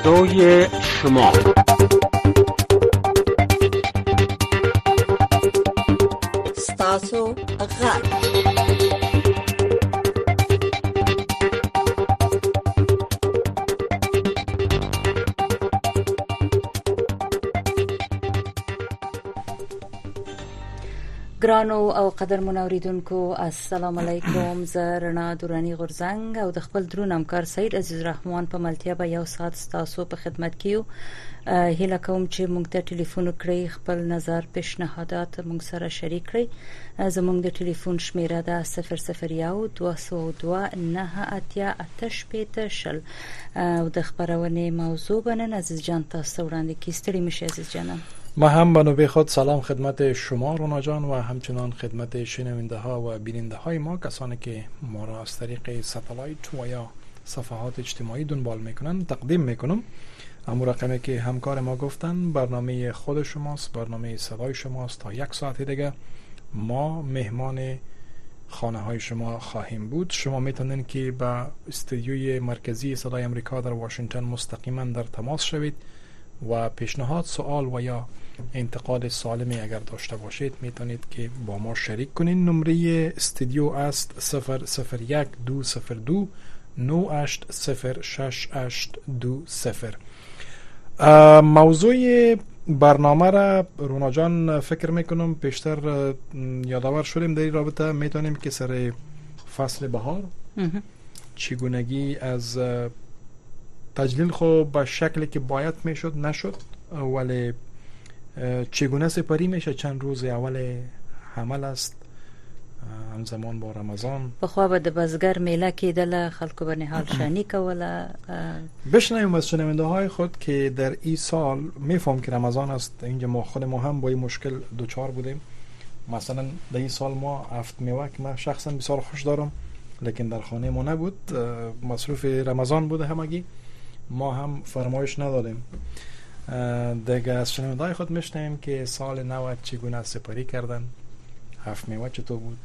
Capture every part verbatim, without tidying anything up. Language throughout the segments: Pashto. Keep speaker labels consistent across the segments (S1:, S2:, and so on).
S1: صدای شما.
S2: ستاسو غږ. ګرانو او قدرمن اوریدونکو السلام علیکم. زه رڼا دورانی غورزنګ او د خپل درون همکار سید عزیز رحمان په ملتیا به یو ساعت ستاسو په خدمت کیو. هیله کوم چې موږ ته ټلیفون کړئ، خپل نظر پیشنهادات موږ سره شریک کړئ. زموږ د ټلیفون شمیره ده صفر صفر یو دوه سوه دوه نهه اتیا اته شپېته شل. او د خبرونې موضوع بنن عزیز جان تاسو وړاندې کیستړي مشه عزیز جانم.
S3: ما هم به نوبه خود سلام خدمت شما رونا جان و همچنان خدمت شنونده ها و بیننده های ما، کسانی که ما را از طریق ساتلایت و یا صفحات اجتماعی دنبال میکنن تقدیم میکنم. اما رقمی که همکار ما گفتن برنامه خود شماست، برنامه صدای شماست. تا یک ساعت دیگه ما مهمان خانه های شما خواهیم بود. شما میتونین که با استودیوی مرکزی صدای امریکا در واشنگتن مستقیما در تماس شوید و پیشنهاد، سوال و یا انتقاد سالمی اگر داشته باشید میتونید که با ما شریک کنین. نمره استودیو است صفر صفر یک دو صفر دو نه هشت صفر شش هشت دو صفر. موضوع برنامه را رونا جان فکر میکنم پیشتر یادآور شدیم در این رابطه. میتونیم که سر فصل بهار چگونگی از تجلیل خو به شکلی که باید میشد نشد، ولی چگونه سپری میشه؟ چند روز اول حمل است، همزمان با رمضان.
S2: بخوا به د بزګر میله کېدله، خلکو به نهال شانی کوله.
S3: بشنویم از شنونده های خود که در این سال میفهم که رمضان است. اینجا ما خود ما هم با این مشکل دوچار بودیم. مثلا در این سال ما هفت میوه که من شخصا بسیار خوش دارم لیکن در خانه ما نبود، مصروف رمضان بوده همگی، ما هم فرمایش ندادیم. دیگه از شنونده های خود میشنیم که سال نو چگونه سپری کردن، هفت میوه چطور بود،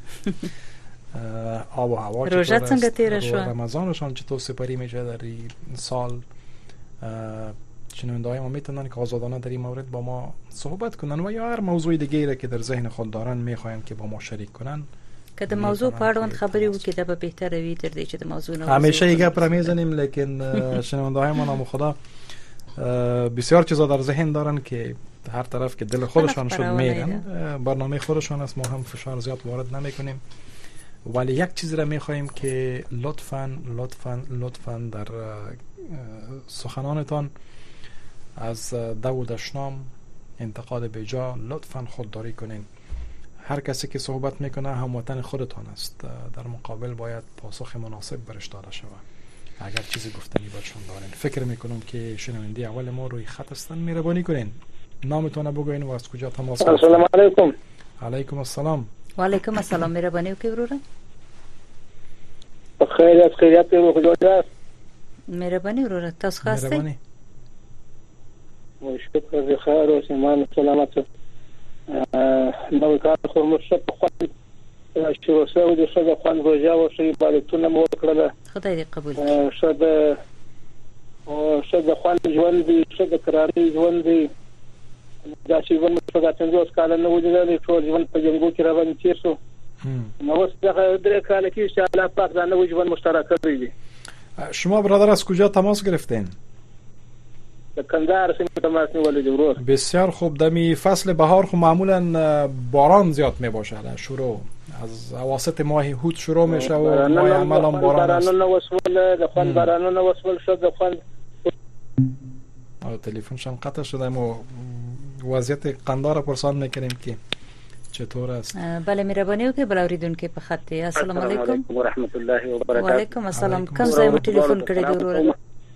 S3: آب و هوا چطور است،
S2: څنګه تیر شو،
S3: رمضانشان چطور سپری میشه در این سال. شنونده های ما میتونن که آزادانه در این مورد با ما صحبت کنن و یا هر موضوع دیگه که در ذهن خود دارن میخواین که با ما شریک کنن.
S2: که د موضوع په اړه خبرې وکړي دا به بهتره وي تر دې چې د موضوع نه
S3: همیشه یې گپ را میزنیم، لیکن شنونده های ما نام خدا بسیار چیزا در ذهن دارن که هر طرف که دل خودشان شد میرن. برنامه خودشان است، ما هم فشار زیاد وارد نمیکنیم، ولی یک چیز را میخوایم که لطفاً لطفاً لطفاً در سخنانتان از دو و دشنام انتقاد بیجا لطفاً خودداری کنین. هر کسی که صحبت میکنه هموطن خودتان است، در مقابل باید پاسخ مناسب برش داده شود. اگر چیزی گفتنی برشون دارین. فکر میکنم که شنونده اول ما روی خط هستن، مهربانی کنین نامتون بگوین و از کجا تماس گرفتین.
S4: السلام علیکم.
S3: علیکم السلام.
S2: و علیکم السلام. مهربانی وکړئ وروره.
S4: خیریت خیریت رو خدا.
S2: مهربانی وروره تاسو خاصه.
S3: مهربانی.
S4: شکر دی خیر او سلام سلامت. نو کار خو مرشد په خپل شروع شوی د څه د خوان روزه او شی عبادتونه مو وکړه.
S2: خدای دې قبول کړي.
S4: څه د او څه د خوان ژوند دی، څه د قراري ژوند دی. دا چې ژوند په تاسو څنګه کال نه وځي، ټول ژوند په جنګو کې روان تیر شو. نو اوس دا درې کال کې چې الله پاک دا نو ژوند مشترک کړی.
S3: شما برادر از کجا تماس گرفتین؟
S4: کندهار سیمه تماس نیولې دی ورور.
S3: بسیار خوب. دمی فصل بهار خو معمولا باران زیاد می باشه، شروع از اواسط ماه هوت شروع میشه و ماه عمل هم باران است.
S4: بارانونه وسول د خوان بارانونه وسول شد د خوان.
S3: او تلفنشان قطع شده. ما وضعیت قندهار پرسان میکنیم که چطور است.
S2: بله مهربانی وکړئ بل اوریدونکو په خط. السلام علیکم
S4: و رحمت الله و برکاته.
S2: و علیکم السلام. کوم ځای مو ټلیفون کړی دی وروره؟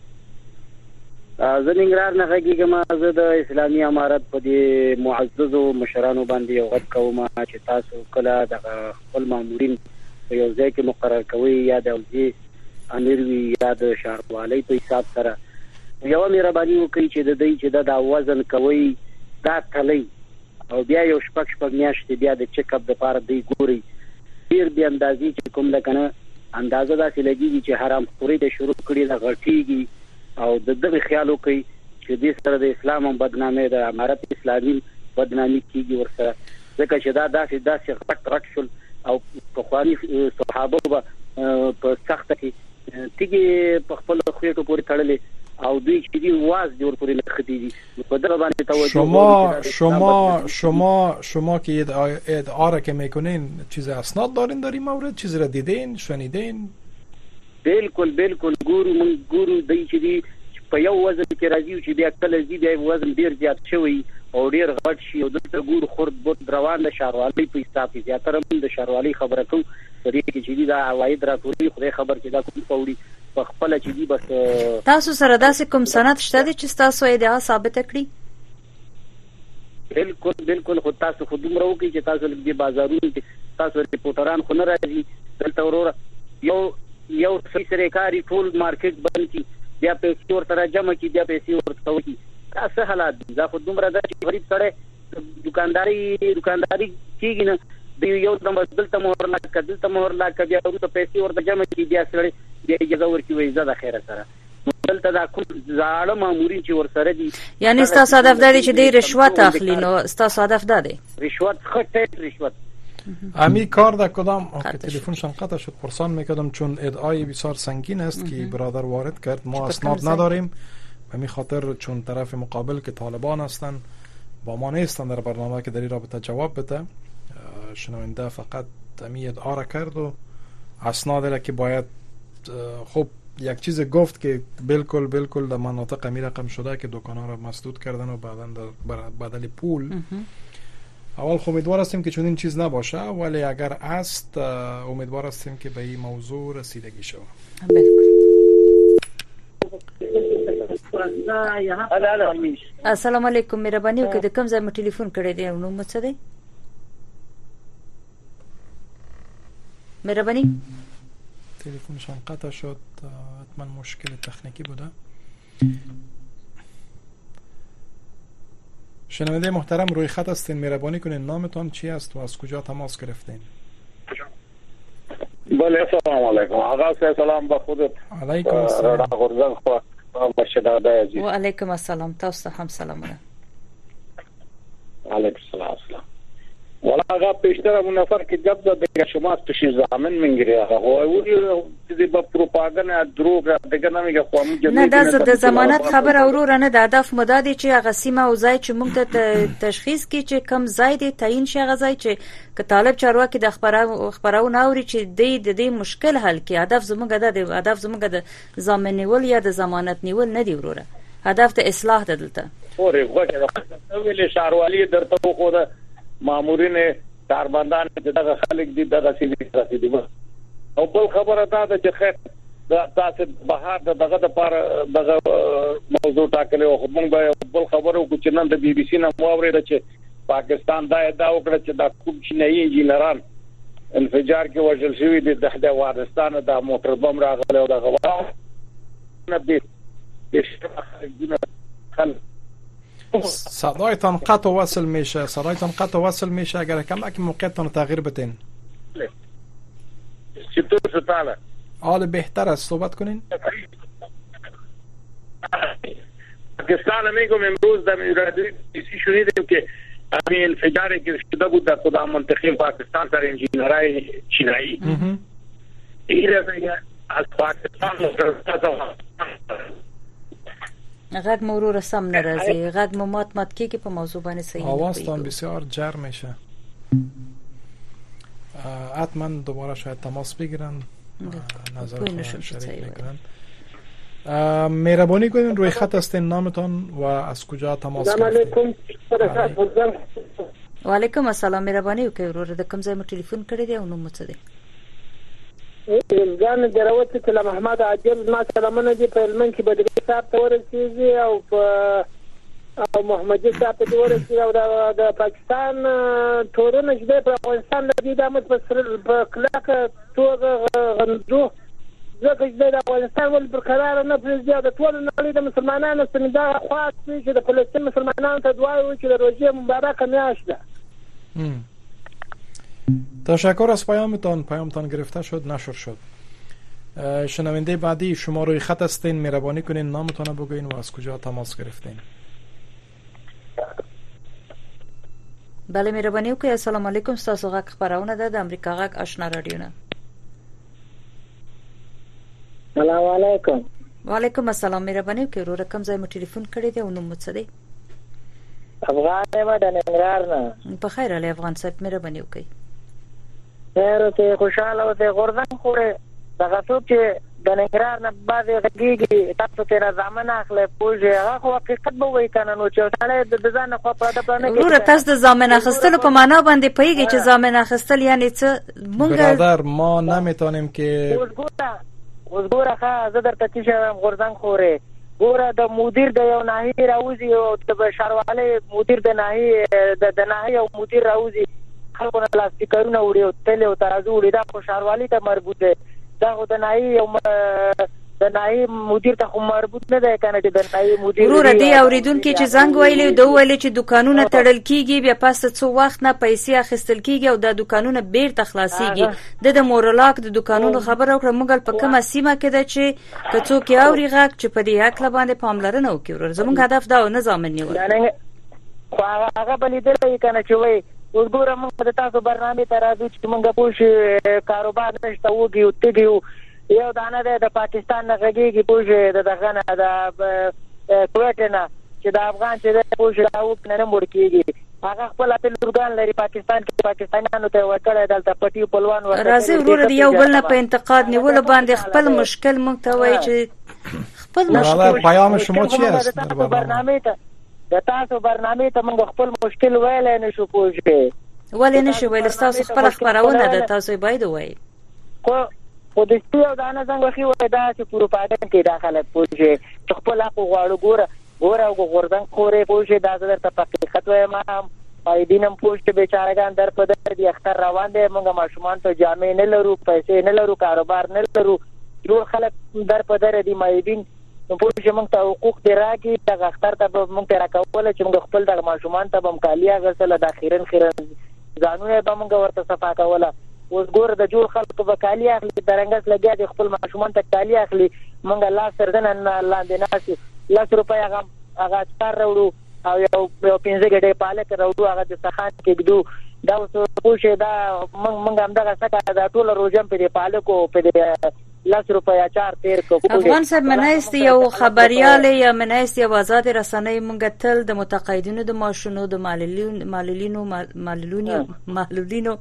S5: زه ننګرهار نه غږیږم. زه د اسلامي امارت په دې معززو مشرانو باندې یو غږ کوم چې تاسو کله د خپل مامورین په یو ځای کې مقرر کوئ یا د وزیر امیر وي یا د شهروالۍ په حساب سره یو مهرباني وکړئ چې د دې چې د وزن کوي دا تللی او بیا یو شپږ شپږ میاشتې بیا د چیک اپ لپاره دی ګوري. ډیر بیا اندازې چې کوم لکنه اندازه دا چې لګیږي چې حرام خوري د شروع کړي د غټيږي او د دغه خیال وکړي چې د سره د اسلام هم بدنامي د امارت اسلامي بدنامي کیږي ورسره ځکه چې دا داسې داسې غټ غټ شول او په خواني صحابه په سخت کې تیږي په خپل خېټو پورې تړلې او دوی چې دی واز جوړ پورې لختی دي په دغه باندې توجه
S3: شما شما شما شما که ادعا را که میکنین چیز اسناد دارین در این مورد چیز را دیدین شنیدین؟
S5: بالکل بالکل ګورو من ګورو دای چې دی په یو وزن کې راځي چې بیا کله زی بیا وزن ډیر زیات شوی او ډیر غټ شي او دلته ګور خرد بوت روان د شاروالۍ په استافي زیاتره من د شاروالۍ خبره کوم پرې کې چې دی دا عواید راټولي خدای خبر چې دا کوم پوری په خپل چې دی بس
S2: تاسو سره داسې کوم سند شته چې تاسو ادعا ثابت کړی؟
S5: بالکل بالکل خو تاسو خودم راو کې چې تاسو د بازارونو کې تاسو ریپورټران خو نه راځي دلته وروره یو یو سرکاري ټول مارکیټ بند کی بیا پیسې ورته جمع کی بیا پیسې ورته وکی تاسو حالات دا خو دومره دا چې غریب سره دکانداري دکانداري کیږي نه دی یو دم دلته مهر لا کدل ته مهر لا کبیا ورته پیسې ورته جمع کی بیا سره بیا اجازه ورکی وای زړه خیره سره دلته دا کوم زاړه مامورین چې ورسره دي
S2: یعنی تاسو هدف دا دی چې دی رشوت اخلي نو تاسو هدف دا دی
S5: رشوت خطه رشوت
S3: امی کار در کدام تلفنشان قطع شد پرسان میکردم چون ادعای بسیار سنگین است که برادر وارد کرد ما اسناد نداریم و می خاطر چون طرف مقابل که طالبان هستند با ما نیستن در برنامه که در این رابطه جواب بده شنونده فقط امی ادعا را کرد و اسناد که باید خب یک چیز گفت که بالکل بالکل در مناطق امی رقم شده که دکان‌ها را مسدود کردن و بعداً در بدل پول اول خب امیدوار هستیم که چون این چیز نباشه ولی اگر است امیدوار هستیم که به این موضوع رسیدگی شود.
S2: السلام علیکم مهرباني وکړئ د کوم ځای مو ټلیفون کړی دی نو مو څه دی؟ مهرباني
S3: تلفنشان قطع شد حتما مشکل تکنیکی بوده. شنونده محترم روی خط هستین مهربانی کنین نامتان چی است و از کجا تماس گرفتین؟
S1: بله سلام علیکم آقا سلام با خودت.
S3: علیکم السلام.
S2: و علیکم السلام تاسو هم سلام علیکم.
S1: علیکم السلام. والا آقا پیشتر اون نفر که جب دیگه شما توش زامن میگیری آقا و چیزی با پروپاگاندا دروغ دیگه نمیگه خو
S2: نه دا د ضمانت خبر اورور نه د هدف مدادي چې هغه سیمه او ځای چې موږ ته تشخیص کی چې کم ځای دی تعین شي هغه ځای چې ک طالب چارواکي د خبرو خبرونه اوري چې د دې مشکل حل کی هدف زموږ د هدف زموږ د ضامن نیول یا د ضمانت نیول نه دی وروره هدف د اصلاح ده دلته
S1: اورې غوښه ویلې شهروالي درته خو ده مامورین کارمندان دغه خلک دي دغه سیمې رسیدي او بل خبره ده چې خیر تاسو بهر دغه د پاره دغه موضوع ټاکلې او موږ به بل خبرو کو چې نن د بي بي سي نه مواورې چې پاکستان دا دا وکړه چې دا کوم چینایي انجینران انفجار کې وژل شوی دي د افغانستان د موټر بم راغله او دغه نه دي خل
S3: صدایتان قطع وصل میشه صدایتان قطع وصل میشه اگر کمک موقعیتان تغییر بدین
S1: چطور ستاله
S3: حال بهتر است صحبت کنین
S1: پاکستان میگم امروز در رادیو بیسی شنیدیم که همین انفجاری که شده بود در کدام منطقه پاکستان سر انجینرهای چینایی این از پاکستان
S2: غږ مرور سم ناراضي غږ مو مات مات کیږي په موضوع باندې صحیح
S3: آوازتان بسیار جر میشه حتما دوباره شاید تماس بگیرن نظر شریک میکنن مهربانی کنین روی خط هستین نامتان و از کجا تماس گرفتین
S2: و علیکم السلام مهربانی وکړئ ورور د کوم ځای مو ټلیفون کړی دی او نو مڅ دی
S4: ځان دروته کله محمد عادل ما سلامونه دي په لمن کې بدري صاحب ته ورسېږي او په او محمد صاحب ته ورسېږي او د پاکستان تورونه چې په افغانستان د دې مت په کلاکه توګه غندو ځکه چې د افغانستان ول برقرار نه پرځي د ټول نړۍ د مسلمانانو څخه خاص چې د فلسطین مسلمانانو ته دعا وکړي چې د روزه مبارکه میاشت ده.
S3: تشکر از پیامتان پیامتان گرفته شد نشر شد. شنونده بعدی شما روی خط هستین، مهربانی کنین نامتون بگوین و از کجا تماس گرفتین؟
S2: بله مهربانی وکړئ. السلام علیکم. تاسو غږ خبرونه ده د امریکا غږ آشنا رادیو نه.
S6: السلام علیکم.
S2: وعلیکم السلام. مهربانی وکړئ ورو رقم ځای مو ټلیفون کړی دی او نوم مو څه دی؟
S6: افغان یم د ننګرهار نه.
S2: په خیر علي افغان صاحب مهربانی وکړئ.
S6: خیر اوسئ، خوشاله اوسئ. غورځنګ خورې دغه څوک چې د ننګرهار نه بعضې غږېږي تاسو ترې زامن اخلئ پوه شئ، هغه خو حقیقت به ووایي که نه، نو چې سړی د ځان نه خوا پرده پرده نه کوي.
S2: وروره تاسو د زامن اخیستلو په معنا باندې پوهېږئ چې زامن اخیستل یعنې څه؟ مونږ
S3: برادر ما نمیتونیم که
S6: اوس ګوره اوس ګوره ښه زه درته څه شی وایم غورځنګ خورې، ګوره د مدیر د یو ناحیې راوځي او د ښاروالۍ مدیر د ناحیې د ناحیې یو مدیر راوځي خلکو نه پلاستیکرونه وړي او تلې او ترازو وړي، دا خو ښاروالۍ ته مربوط دی، دا خو د ناحیې یو د ناحیې مدیر ته خو مربوط نه دی که نه چې د ناحیې مدیر.
S2: وروره دې اورېدونکي چې زنګ ویلی ده وویلې چې دوکانونه تړل کېږي، بیا پس څو وخت نه پیسې اخیستل کېږي او دا دوکانونه بیرته خلاصېږي. د د مورلاک د دوکانونو خبره وکړه. موږ په کومه سیمه کې ده چې که څوک یې اوري غږ چې په دې هکله باندې پاملرنه وکړي. وروره زموږ هدف دا و نه زامن نیول.
S6: خو هغه به لیدلی که نه چې وایي اوس ګوره موږ د تاسو برنامې ته راځو چې موږ پوه شو کاروبار نشته وږي او تږي یو یو دانه دی د پاکستان نه غږېږي پوه شوې د دغه نه د کویټ نه چې د افغان چې دی پوه شو دا اوږد نه نه مړ کېږي. هغه خپل خپل لورګان لري پاکستان کې، پاکستانیانو ته ورکړی دلته پټي پلوان ورکړی.
S2: راځئ وروره د یو بل نه په انتقاد نیولو باندې خپل مشکل موږ ته وایي چې خپل مشکل.
S3: پیام شما چی است در
S6: برنامې ته؟ د تاسو برنامې ته موږ خپل مشکل ویلی نه شو پوه شوې.
S2: ولې نه شو ویلی؟ ستاسو خپله خپرونه ده، تاسو یې باید ووایئ.
S6: خو خو د سپي او دانه زنګ وښي وایي دا چې پروپاګنډ کوي دا خلک پوه شوې چې خپل حق وغواړو. ګوره ګوره غورځنګ خورې پوه شوې دا زه درته په حقیقت وایم. قایدین هم پوه شوې بیچارهګان در په در دي، اختر روان دی، موږ ماشومان ته جامې نه لرو، پیسې نه لرو، کاروبار نه لرو، ټول خلک در په در دي مایدین. نو پوه شوې موږ ته حقوق دې راکړي، دغه اختر ته به موږ ته راکوله چې موږ خپل دغه ماشومان ته به هم کالي اخیستله، دا خیرن خیرن ځانونه به موږ ورته صفا کوله. اوس ګوره د جوړ خلکو به کالي اخلي، د رنګس لګیا دي خپل ماشومان ته کالي اخلي، موږ لاس تر دنه لاندې ناست یو، لس روپۍ هغه هغه اچار راوړو او یو یو پنځه ګډۍ پالک راوړو، هغه د سخان کې ږدو. دا اوس پوه شوې دا موږ همدغه څه دا ټوله روژه هم په دې پالکو په دې لس روپۍ اچار تیر کړو.
S2: افغان صاحب منایست یو خبریال یا منایست یو آزاد رسنۍ موږ تل د متقاعدینو د معاشونو د معلولینو معلولینو معلولینو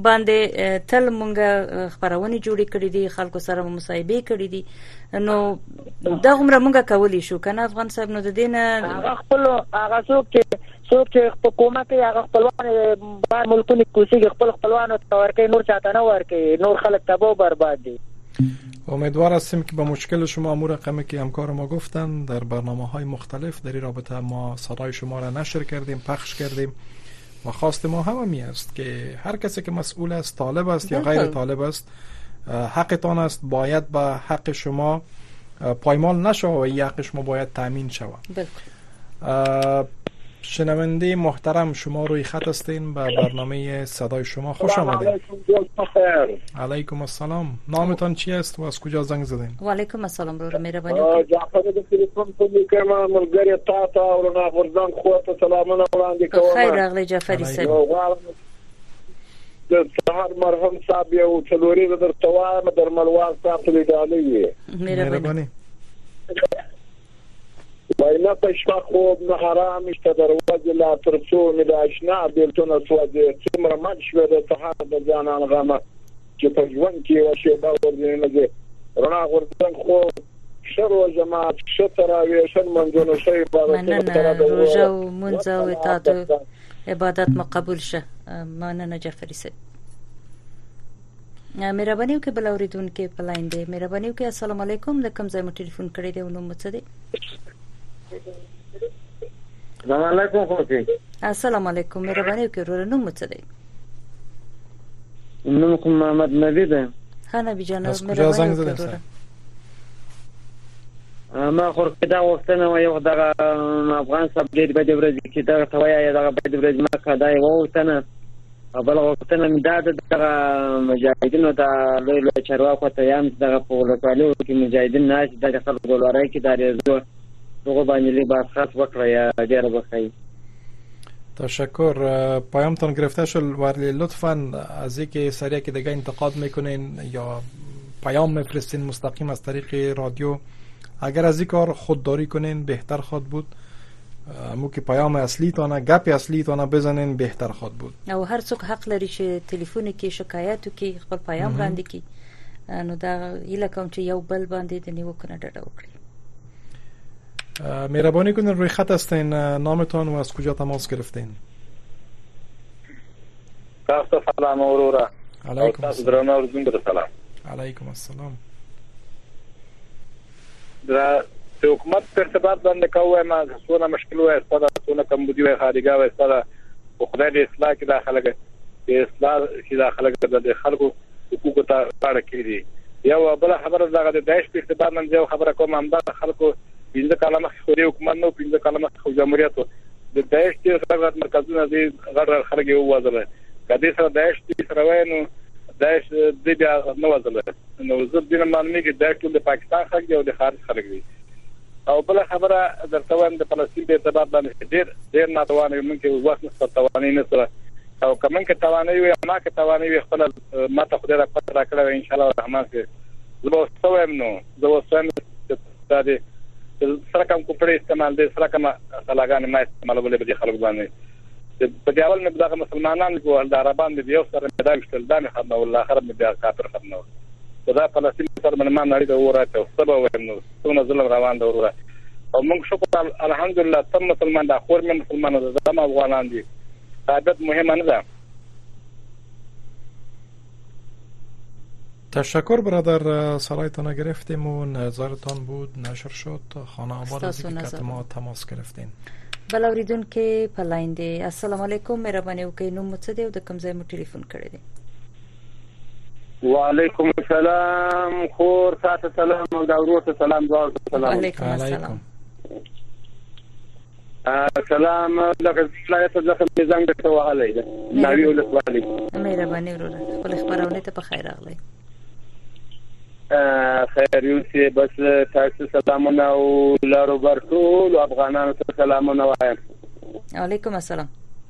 S2: باندې تل موږ خبرونه جوړې کړې دي، خلکو سره مصاحبې کړې دي، نو دا عمره موږ کولی شو کنه افغان صاحب. نو د دې نه
S6: هغه خپل هغه څوک چې څوک چې حکومت یې هغه خپلوان بهر ملکونو کوشش خپل خپلوانو ته ورکوي، نور چاته نه ورکوي، نور خلک تباه و برباد دي.
S3: امیدوار هستیم که با مشکل شما امور رقمی که همکار ما گفتن در برنامه‌های مختلف در این رابطه ما صدای شما را نشر کردیم، پخش کردیم و خواست ما هم می است که هر کسی که مسئول است، طالب است یا غیر طالب است، حقتان است، باید به حق شما پایمال نشود و این حق شما باید تامین شود. شنونده محترم شما روی خط هستین به برنامه صدای شما، خوش آمدید. علیکم السلام. نامتان چی است و از کجا زنگ زدین؟
S2: و علیکم السلام. برو مهربانی وکړئ.
S1: جعفر د تلیفون په لیکما ملګری تا ته او نه غورځنګ خو ته سلامونه وړاندې کوم.
S2: خیر راغلی جعفری صاحب.
S1: د سهار مرهم صاحب یو څلوري در توام درملوال صاحب ته لیدلې.
S3: مهربانی.
S1: واینا پښه خوب نه حرام است دروازه لا ترڅو مې د آشنا بیلتون اسوځي څومره منشوه د سهار د ځانان غمه چې په ژوند کې وشي دا ورنه نه رڼا غورځنګ خو شر جماعت شتراوي شر منځونو شي
S2: مننه روزه او منځ او اطاعت عبادت مقبول شه. مننه جعفری صاحب. مهرباني وکړئ بل اوریدونکو په لاین دی. مهرباني وکړئ. السلام علیکم. لکم ځای مو ټلیفون کړی دی نو مڅ دی.
S5: السلام علیکم خوشي.
S2: السلام علیکم. مهرباني وکړئ ورور نو مڅ دی.
S5: نو کوم محمد نبی دی.
S2: ها نبی جان مهرباني وکړئ.
S5: ما خور کدا وختنه و یو دغه افغان صاحب دې په دې ورځ کې دا تویا یا دغه په دې ورځ ما کدا یو وختنه بل غوښتنه مې دا ده دغه مجاهدینو ته لوی لوی چارواکو ته یم دغه په ولسوالیو کې مجاهدین ناست دي د خلکو لوری کې دا ریزو دغه باندې لږ بحث وکړه یا ډېره بخیر.
S3: تشکر. پیامتان گرفته شد ولی لطفا از اینکه سریع که دیگه انتقاد میکنین یا پیام میفرستین مستقیم از طریق رادیو، اگر از این کار خودداری کنین بهتر خود بود. مو که پیام اصلی تانه گپ اصلی تانه بزنین بهتر خود بود.
S2: او هر څوک حق لري چې تلیفون کې شکایت وکړي، خپل پیام وړاندې کړي. نو دا ایله کوم چې یو بل باندې د نیوکنه ډډه وکړي.
S3: مهربانی کنین روی خط هستین، نامتان و از کجا تماس گرفتین؟
S1: تاسو سلام اورورا.
S3: علیکم
S1: تاسو درنه ورزون در سلام.
S3: علیکم السلام.
S1: در حکومت پر ارتباط باندې کوه ما څونه مشکل وای استاد څونه کمبودی وای خارجا وای استاد خو خدای دې اصلاح کې داخله کې اصلاح کې داخله کې د خلکو حقوق ته اړه کړی. یو بل خبره دغه د داعش په ارتباط باندې یو خبره کوم هم د خلکو پنځه کاله مخکې خوري حکومت نو پنځه کاله مخکې خو جمهوریت د داعش چې څنګه مرکزونه دي غړ خلک یو وځل کدي سره داعش دې سره وای نو داعش دې بیا نو وځل نو زه دې نه معنی کې داعش ټول د پاکستان خلک دی او د خارج خلک دي. او بل خبره درته وایم د فلسطین په ارتباط باندې ډېر ډېر ناتوانه مونږ کې وخت نشته توانې نه سره او کوم کې توانې وي ما کې توانې وي خپل ماته خدای را پاتې را کړو ان شاء الله الرحمن کې زه به سویم نو زه به سویم چې دا سره کوم کوپړې استعمال دي سره کوم سلاګان ما استعمالول به خلک باندې په دی اول مې دغه مسلمانان کو د عربان دي یو سره مې دا وشتل دا مې خدمت الله خراب مې بیا کافر خدمت دا فلسطین سره منما نړۍ ته وراته او سبا ورنو څونه ظلم روان دی وروره او موږ شکر الحمدلله تم مسلمان دا خور مې مسلمانانو زم افغانان دي عادت مهمه نه ده.
S3: تشکر برادر، سرایتان گرفتیم و نظرتان بود نشر شد. خانه آباد از اینکه ما تماس گرفتین.
S2: بل اوریدون کې پلاین دی. السلام علیکم، مهرباني وکړئ نوم مو څه دی او د کوم ځای مو ټلیفون کړی دی؟
S4: وعلیکم السلام. خور تاسو سلام او دا ورته سلام دعا سلام.
S2: علیکم السلام.
S4: سلام لکه ځلایت ځکه میزان ته وهلای ده ناوی ولسوالي.
S2: مهرباني وروره خپل خبرونه ته په خیر راغلی.
S4: خیر یوسف بس تاسو سلامونه او لارو برټول افغانانو ته سلامونه وایم.
S2: علیکم السلام.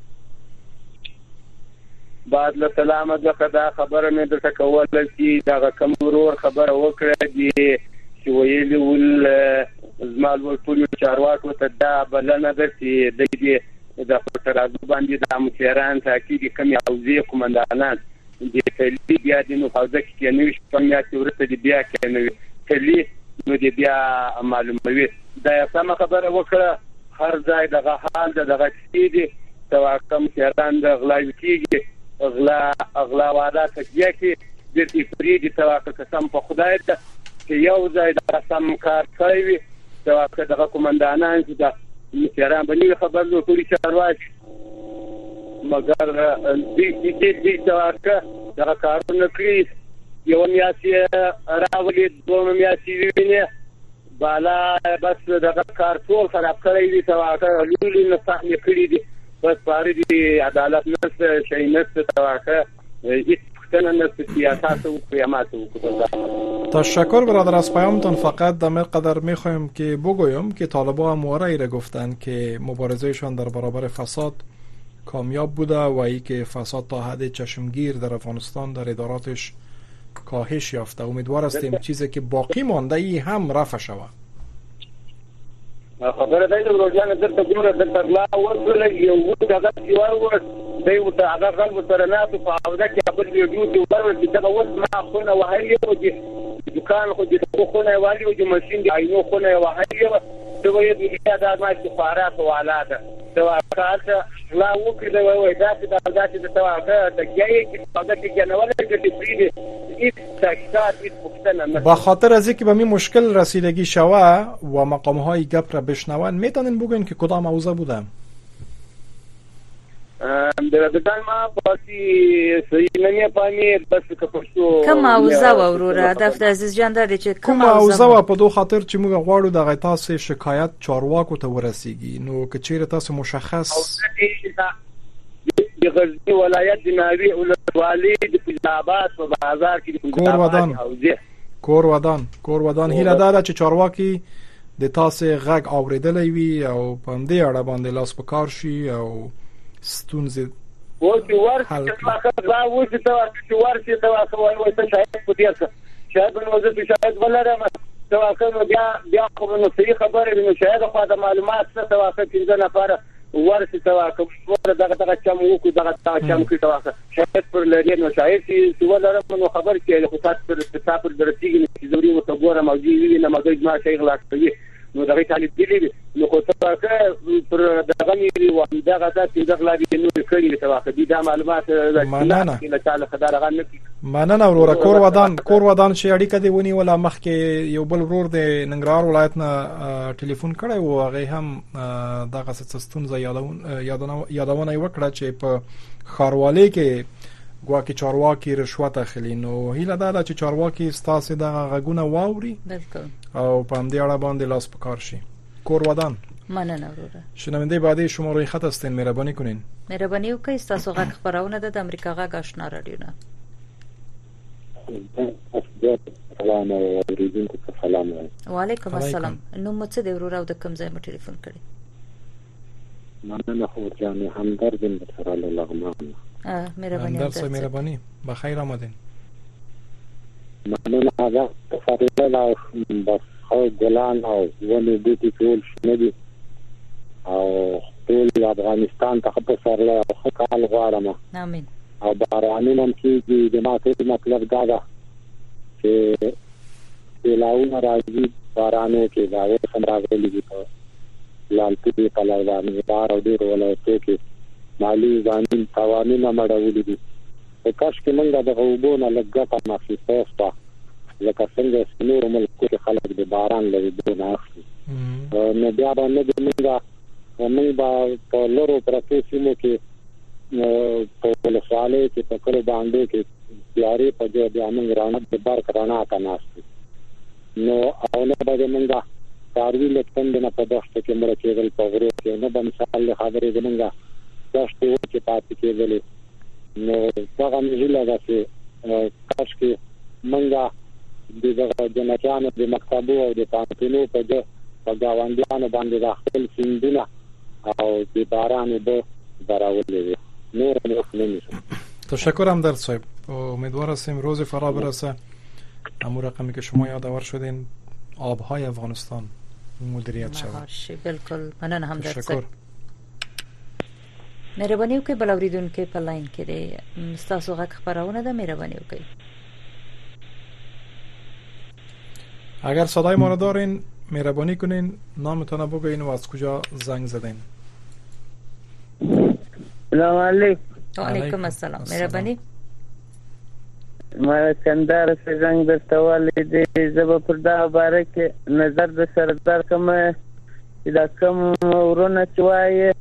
S4: بعد له سلام ځکه دا خبره مې درته کوله چې دا کوم ورور خبره وکړه دي چې ویلي ول زمال ول ټول چارواکو ته دا بلنه ده چې د دې د ترازو باندې د امتیاران تاکید کمی اوزی کومندانان د تلی بیا د نو حوزه کې نه وي څنګه چې ورته دی بیا کې نه وي تلی نو دی بیا معلوموي دا سم خبره وکړه هر ځای دغه حال دغه کیدی دا کوم تیران د غلا کیږي اغلا اغلا وعده کوي چې د دې فریدي توافق قسم په خدای ته چې یو ځای د سم کار کوي دا دغه کومندانان چې د تیران باندې خبر نو ټول چارواکي مگر دې دې دې توافق دغه کارونه کوي یو میاسي راولي دوه میاسي ویني بالا بس دغه کار ټول خراب کړی دي توافق لولي نه صحیح کړی دي بس پاره دي عدالت نه شي نه توافق هیڅ څنګه نه سیاست او قیامت او
S3: تشکر برادر از پیامتون. فقط در قدر میخوایم که بگویم که طالبان موارعی را گفتند که مبارزهشان در برابر فساد کامیاب بوده و ای که فساد تا حد چشمگیر در افغانستان در اداراتش کاهش یافته. امیدوار هستیم چیزی که باقی مانده ای هم رفع شود.
S4: خبره ده د روزانه درته ګوره د ترلا ورغله یو دغه دیوار ور دی او هغه غل سره نه په اوده کې خپل ویډیو دی ور چې دا اوس ما خونه وهلي او چې دکان خو دې خونه والی او چې ماشين دی عینو خونه وهلي او دوی دې دا ما چې فارات والاده دا کارته لا وکړه وای دا چې دا چې د توګه د ګیې چې په دې کې جنوال کې فریدي هیڅ تاکید هیڅ پوښتنه
S3: با خاطر از اینکه به می مشکل رسیدگی شوه و مقام های گپ را بشنون میتونین بگوین که کدام موضوع بوده؟
S4: در دکان ما پاسی سینه پانی بس که پښتو
S2: کوم موضوع وروره د عزیز جان د چې
S3: کوم موضوع په دوه خاطر چې موږ غواړو د غیتاسو شکایت چارواکو ته ورسیږي نو که چیرې تاسو مشخص
S1: د غزنی ولایت د ناوی ولسوالۍ د فیضآباد په بازار کې د
S3: کور ودان کور ودان کور ودان هیله ده چې چارواکي د تاسو غږ اوریدلې وي او په دې اړه باندې لاس په کار شي او ستونزې
S1: و چې ورته واخه دا و چې دا چې ورته دا واخه وایي چې شاید په دې څه شاید نو زه شاید ولرم دا واخه نو بیا بیا خو نو صحیح خبره نو شاید خو د معلومات څه واخه چې نه لپاره ورته دا واخه ور دغه دغه چم وکړو دغه چم کې دا واخه شاید پر لري نو شاید چې ولرم نو خبر کې خو تاسو پر تاسو پر درتیږي چې ضروري مو ته ګوره موجودي نه مګر ما شي غلاټ کوي نو دغه طالب دی نو خو تاسو پر دغه نیری و دغه تاسو دغه لاري نو کړی تاسو دي دا معلومات
S3: مننه
S1: تعالی خدای غن
S3: مننه وروره کور ودان کور ودان شي اړیکه دی ونی ولا مخکې یو بل ورور د ننګرهار ولایت نه ټلیفون کړی و هغه هم دغه ستستون یادون یادونه وکړه چې په خاروالۍ کې ګواکې چارواکي رشوت اخلي نو هیله ده چې چارواکي ستاسو دغه غږونه واوري
S2: بالکل
S3: او په همدې اړه باندې لاس په کار شي کور ودان
S2: مننه وروره
S3: شنونده بعدی شماره خط هستین مهربانی کنین
S2: مهربانی وکړئ تاسو غږ خبرونه د امریکا غږ آشنا رادیو نه
S5: سلام اوریدونکو ته سلام
S2: وعلیکم السلام نو مڅ د وروره او د کوم ځای مو ټلیفون کړی
S5: مننه خو جان همدرد بن سره لغمان
S2: اه مهرباني
S3: همدرد مهرباني بخیر آمدین
S5: مننه هغه تفریح بس خو ګلان او ونې بوټي ټول شنه دي او ټول افغانستان ته په سر له خپل غواړم
S2: امين
S5: او بارانونه هم کېږي د ماته مطلب دا ده چې بلاونه راځي بارانو کې دا هم راغلي دي په لالپورې په لارانو بار او ډېر ولایتو کې مالي ځانین قوانین مړولي دي په کاش کې موږ د غوبونو لګټه مخې ته لکه څنګه چې نور ملکو کې خلک د باران لري دونه اخلي نو بیا باندې موږ موږ به په لورو پرتو سیمو کې په ولسوالۍ کې په کلو باندې کې تیاری په دې د امن رانه د بار کرانا کناستي نو او نه به موږ کاروي لټند نه په دښته کې مړ کېدل په غرو کې نه به مثال خبرې زمونږ دښته کې پاتې کېدل نو څنګه مهله ده چې کاش کې موږ د جنتیانو د مکتبو او د پانتونو په د په گاونډیانو باندې داخل سیندونه او د باران به دراولې نور نه نمیشه.
S3: تشکر همدرد صاحب. امیدوار هستیم روز فرا برسه. همون رقمی که شما یادآور شدین آبهای افغانستان مدیریت شود.
S2: بالکل مننه همدرد صاحب. مهرباني وکړئ بل اوریدونکو په لاین کې دی تاسو غږ خبرونه ده مهرباني وکړئ.
S3: اگر صدای ما را دارین مهربانی کنین نامتون بگوین و از کجا زنگ زدین.
S7: سلام علیکم.
S2: و علیکم السلام. مهربانی.
S7: ما کندهار څخه زنګ درته ولیدې زه به پر دا باره کې نظر د سردار کوم چې دا کوم ورونه چې وایي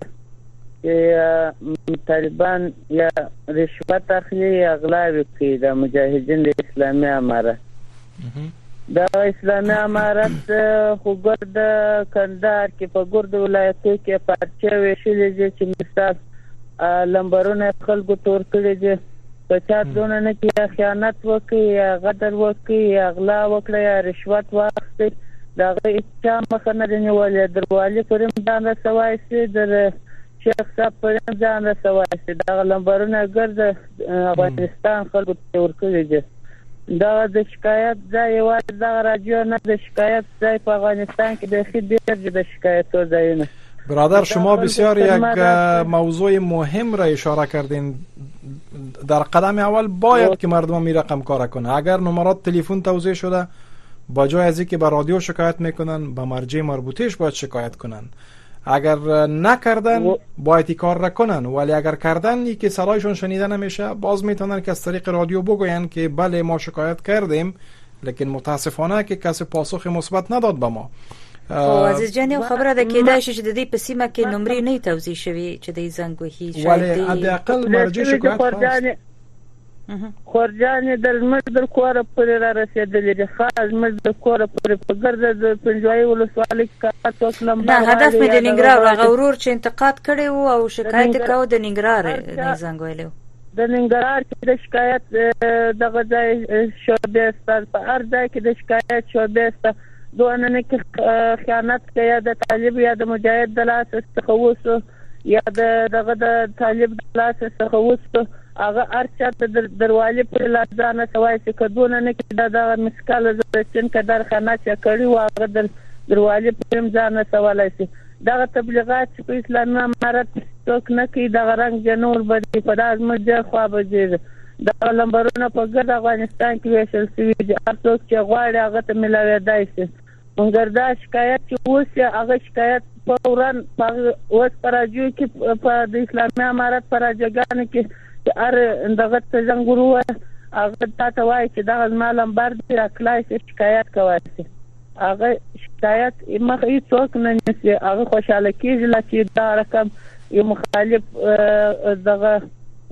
S7: چې طالبان یا رشوت اخلي یا غلا کوي د مجاهدین د اسلامي امارت دا اسلامي امارت خو ګرد کندهار کې په ګرد ولایتو کې پارچه ویشلې دي چې مثال لمبرونه خلکو تور کړي دي په چا دونه نه کې خیانت وکړي یا غدر وکړي یا غلا وکړي یا رشوت واخلي دا غي چا مخه نه نیولې دروالي پرم ځان رسوي سي د شیخ صاحب پرم ځان رسوي سي دا لمبرونه ګرد افغانستان خلکو تور کړي دي دا د شکایت ځای یوازې دا راجو نه د شکایت ځای په افغانستان کې د خې ډېر د شکایتو ځایونه.
S3: برادر شما بسیار یک موضوع مهم را اشاره کردین. در قدم اول باید که مردم می رقم کار کنه. اگر نمرات تلفن توزیع شده با جای از اینکه به رادیو شکایت میکنن به مرجع مربوطهش باید شکایت کنن. اگر نکردن باید کار را کنن ولی اگر کردن ای که صدایشون شنیده نمیشه باز میتونن که از طریق رادیو بگوین که بله ما شکایت کردیم لیکن متاسفانه که کسی پاسخ مثبت نداد به ما.
S2: او عزیز جان خبره ده کې دا چې د دې په سیمه کې نمبر نه توزیع شوی چې د زنګ وهي
S3: ولی حداقل مرجع شکایت
S7: خورجان د زموږ د کوره پورې را رسېدلې دي، خاص زموږ د کوره پورې په ګرده د پنجوایي ولسوالۍ کې څوک لمبا
S2: نه هدف مې د ننګرهار هغه ورور چې انتقاد کړی و او شکایت یې کاوه د ننګرهار نه زنګ ویلی و
S7: د ننګرهار کې د شکایت دغه ځای شعبې سته، په هر ځای کې د شکایت شعبې سته. دونه نه کې خیانت کوي یا د طالب یا د مجاهد د لاسه څخه وسو یا د دغه د طالب د لاسه څخه وسو، هغه هر چا ته دروالې پرې لازانه سوای چې کدونه نه کې دا دغه مسکاله زرچن کدار خیانت یا کړي و هغه در دروالې پرې ځانه سوالای شي. دغه تبلیغات چې په اسلامي امارت څوک نه کوي دغه رنګ جنور بدي په داس مجه خوا بجې د لمبرونه په ګرد افغانستان کې ویشل شوي دي، هر څوک چې غواړي هغه ته ملاوېدای شي. مګر دا شکایت چې اوس هغه شکایت فورا اوس په راجیو کې په د اسلامي امارت په راجګانو کې هر دغه ته زنګورو هغه تاسو وایي چې دا زما لمبر دی راکلای شي شکایت کوي، هغه شکایت مخې څوک نه نشي، هغه خوشاله کېږي چې دا رقم یو مخالف دغه